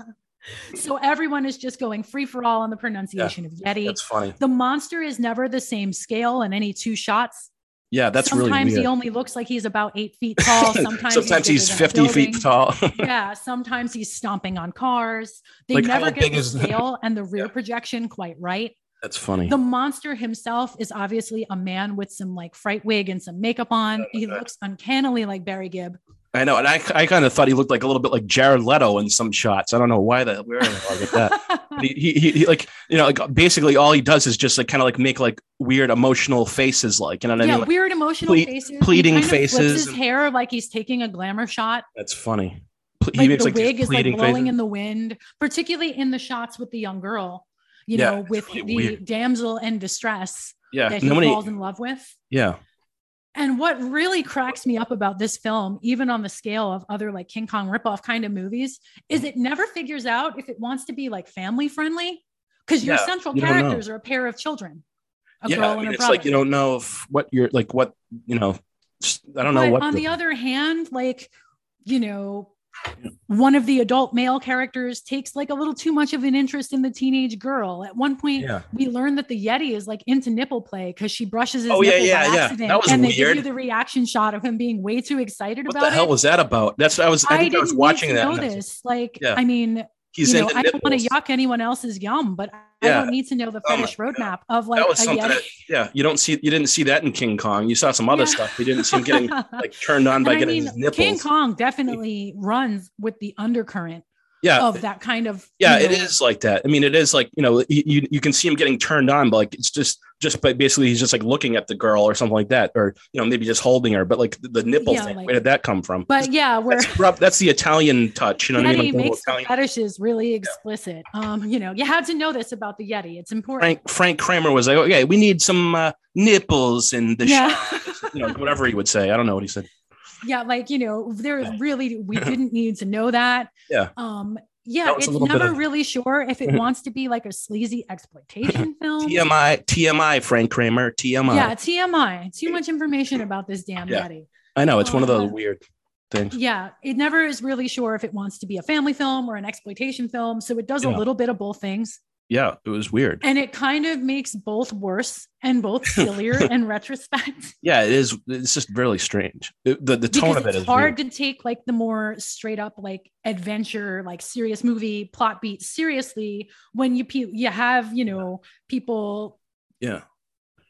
So everyone is just going free for all on the pronunciation of Yeti. That's funny. The monster is never the same scale in any two shots. Yeah, that's Sometimes really he weird. only looks like he's about eight feet tall. Sometimes, Sometimes he's bigger than a fifty feet building. tall. Yeah, sometimes he's stomping on cars. They Like, never how get big the is- scale and the rear Yeah. projection quite right. That's funny. The monster himself is obviously a man with some like fright wig and some makeup on. He Okay. looks uncannily like Barry Gibb. I know, and I, I kind of thought he looked like a little bit like Jared Leto in some shots. I don't know why that where did I get that. But he, he, he, he like you know like basically all he does is just like kind of like make like weird emotional faces, like you know what Yeah, I mean. Like, weird emotional ple- faces. He pleading kind of flips faces. his hair like he's taking a glamour shot. that's funny. Ple- Like he makes the like these wig is like pleading blowing faces. in the wind, particularly in the shots with the young girl. You Yeah, know, it's with really the weird. damsel in distress Yeah, that and he then when he, falls in love with. yeah, And what really cracks me up about this film, even on the scale of other like King Kong ripoff kind of movies, is it never figures out if it wants to be like family friendly. Because your Yeah, central you don't know. characters are a pair of children, a yeah. girl I and mean, a it's brother. like you don't know if what you're like what you know. s- I don't know But what. on the other hand, like, you know, one of the adult male characters takes like a little too much of an interest in the teenage girl. At one point, Yeah. we learn that the Yeti is like into nipple play because she brushes his Oh, yeah, nipple yeah, by yeah. accident. That was and they give weird. you the reaction shot of him being way too excited What about the hell it. was that about? That's I was. I, I, think I didn't was watching need to that. know and I was- this. Like, Yeah. I mean, He's you know, into I don't want to nipples. yuck anyone else's yum, but I Yeah. don't need to know the Oh my fetish roadmap of like that was a something Yeti. that, yeah, you don't see, you didn't see that in King Kong. You saw some other Yeah. stuff. You didn't see him getting like turned on by And I getting mean, his nipples. King Kong definitely runs with the undercurrent yeah, of that kind of. yeah, you it know, is like that. I mean, it is like you know, you you you can see him getting turned on, but like it's just just by basically he's just like looking at the girl or something like that, or you know maybe just holding her. But like the, the nipple Yeah, thing, like- where did that come from? But yeah, where That's, rough- that's the Italian touch. You know what I Yeti mean? Like the makes the Italian, fetishes really explicit. Um, you know, you had to know this about the Yeti. It's important. Frank Frank Kramer was like, okay, we need some uh, nipples in the Yeah. shot. You know, whatever he would say. I don't know what he said. Yeah, like you know, there really we didn't need to know that. Yeah. Um, yeah, That was a it's little bit never of- really sure if it wants to be like a sleazy exploitation film. T M I, T M I, Frank Kramer, T M I. Yeah, T M I. Too much information about this damn Yeah. Yeti. I know it's one of Uh, those weird things. Yeah, it never is really sure if it wants to be a family film or an exploitation film. So it does Yeah. a little bit of both things. Yeah, it was weird. And it kind of makes both worse and both sillier in retrospect. Yeah, it is. It's just really strange. It- the the tone Because of it it's is hard weird. to take like the more straight up like adventure, like serious movie plot beat seriously when you pe- you have, you know, people Yeah,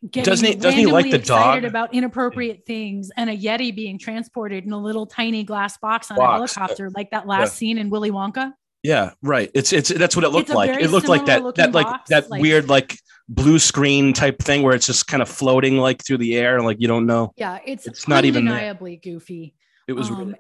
getting Doesn't he- doesn't he like randomly the excited dog? about inappropriate things and a Yeti being transported in a little tiny glass box on Box. a helicopter, like that last Yeah. scene in Willy Wonka? Yeah, right. It's it's that's what it looked It's a like. very It looked like that similar that like looking box, that like- weird like blue screen type thing where it's just kind of floating like through the air and like you don't know. Yeah, it's, It's not even there. undeniably goofy. It was Um, really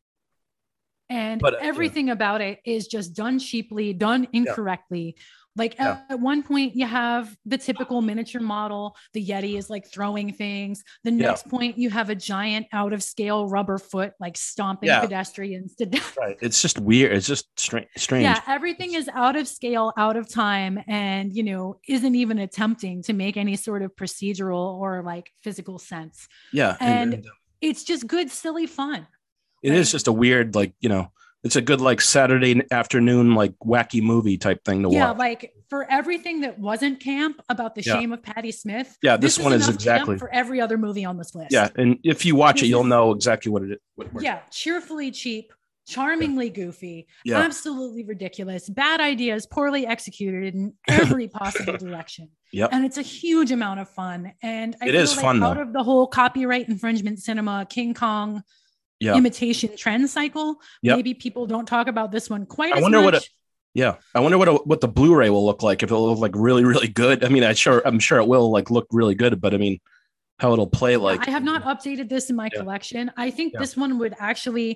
And But, uh, yeah. everything about it is just done cheaply, done incorrectly. Like Yeah. at, at one point, you have the typical miniature model. The Yeti is like throwing things. The Yeah. next point, you have a giant out of scale rubber foot, like stomping Yeah. pedestrians to death. right. It's just weird. It's just strange. Strange. Yeah, everything is out of scale, out of time, and you know, isn't even attempting to make any sort of procedural or like physical sense. Yeah. And it's just good, silly fun. it is just a weird like you know. It's a good like Saturday afternoon like wacky movie type thing to Yeah, watch. like for everything that wasn't camp about the Yeah. shame of Patty Smith. Yeah, this one is enough camp exactly- for every other movie on this list. Yeah, and if you watch This it, you'll is- know exactly what it is. What, what- Yeah, cheerfully cheap, charmingly goofy, Yeah. absolutely ridiculous, bad ideas, poorly executed in every possible direction. Yep. And it's a huge amount of fun. And I It feel is like fun, out though. of the whole copyright infringement cinema, King Kong Yeah. imitation trend cycle, Yep. maybe people don't talk about this one quite I as wonder much. what it- Yeah, I wonder what a, what the Blu-ray will look like. If it'll look like really, really good. I mean, I sure I'm sure it will like look really good, but I mean, how it'll play like. I have not updated this in my Yeah. collection. I think Yeah. this one would actually,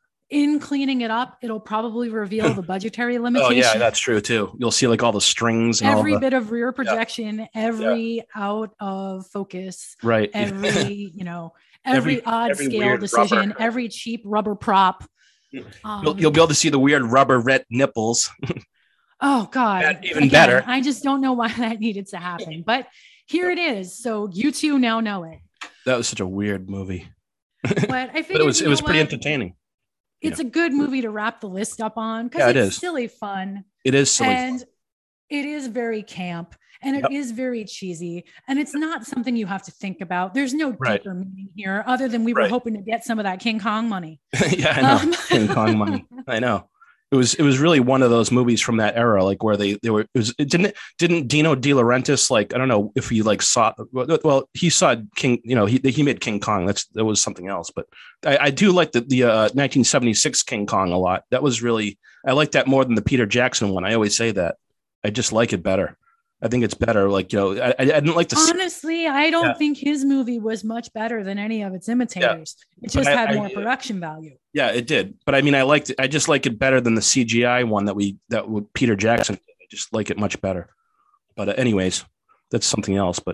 in cleaning it up, it'll probably reveal the budgetary Oh limitation. yeah, that's true too. You'll see like all the strings and every all the bit of rear projection, every out of focus, right. every you know, every, Every- odd every scale weird decision, rubber. every cheap rubber prop. Um, You'll, you'll be able to see the weird rubber red nipples. oh God, That- even better. I just don't know why that needed to happen, but here it is. So you two now know it. That was such a weird movie, But I figured but it was you it was know pretty what? entertaining. It's a good movie to wrap the list up on because Yeah, it it's is. silly fun. It is silly. And it is very camp and it is Yep. very cheesy. And it's not something you have to think about. There's no Right. deeper meaning here other than we were Right. hoping to get some of that King Kong money. yeah, I know. Um, King Kong money. I know. It was it was really one of those movies from that era, like where they they were. It was it didn't didn't Dino De Laurentiis like I don't know if he like saw well he saw King you know he he made King Kong. That's that was something else. But I, I do like the the uh, nineteen seventy-six King Kong a lot. That was really I like that more than the Peter Jackson one. I always say that. I just like it better. I think it's better. Like you know I, I didn't like the Honestly, I don't Yeah. think his movie was much better than any of its imitators. It But just I- had I- more production value. Yeah, it did. But I mean, I liked it. I just like it better than the C G I one that we that with Peter Jackson. did. I just like it much better. But uh, anyways, that's something else. But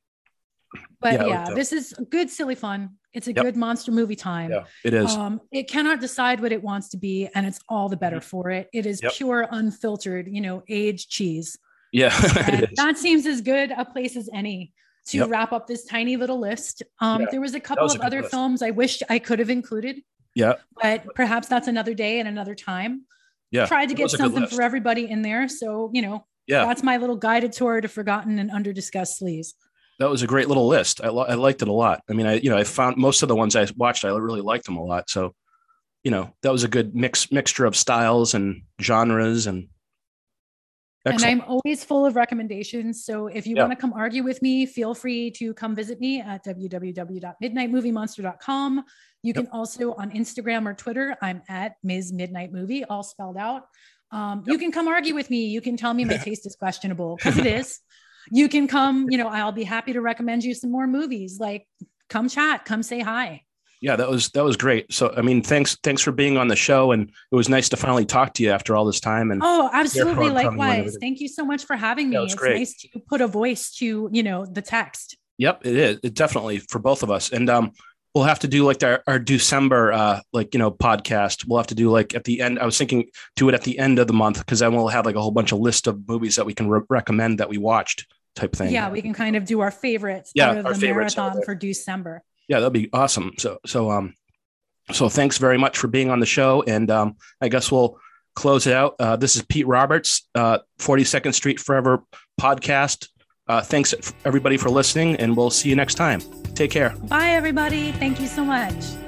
But Yeah, yeah, it was this is good, silly fun. It's a Yep. good monster movie time. yeah, it is. Um, it cannot decide what it wants to be, and it's all the better for it. It is Mm-hmm. Yep. pure, unfiltered, you know, aged cheese. yeah, And it is. that seems as good a place as any to Yep. wrap up this tiny little list. Um, Yeah, there was a couple was a of good other list. films I wished I could have included, Yeah, but perhaps that's another day and another time. yeah. Tried to it get was a good something list. for everybody in there. So, you know, Yeah, that's my little guided tour to forgotten and under discussed sleaze. that was a great little list. I, li- I liked it a lot. I mean, I you know I found most of the ones I watched, I really liked them a lot. So, you know, that was a good mix mixture of styles and genres and. Excellent. And I'm always full of recommendations. So if you Yeah. want to come argue with me, feel free to come visit me at w w w dot midnight movie monster dot com. You can also on Instagram or Twitter, I'm at Miz Midnight Movie, all spelled out. Um, You can come argue with me. You can tell me my taste is questionable because it is. You can come, you know, I'll be happy to recommend you some more movies. Like come chat, come say hi. Yeah, that was that was great. So I mean, thanks thanks for being on the show, and it was nice to finally talk to you after all this time. And Oh, Therefore, absolutely. I'm coming and Likewise. everything. Thank you so much for having me. Yeah, it was It's great. nice to put a voice to, you know, the text. yep, it is. It definitely for both of us. And um, we'll have to do like our, our December uh like you know podcast. We'll have to do like at the end. I was thinking do it at the end of the month because then we'll have like a whole bunch of list of movies that we can re- recommend that we watched type thing. Yeah, we can kind of do our favorites Yeah, out of our the favorites out marathon there. for December. Yeah, that'd be awesome. So so um so thanks very much for being on the show, and um I guess we'll close it out. Uh, this is Pete Roberts, uh, forty-second Street Forever podcast. Uh, thanks everybody for listening, and we'll see you next time. Take care. Bye, everybody. Thank you so much.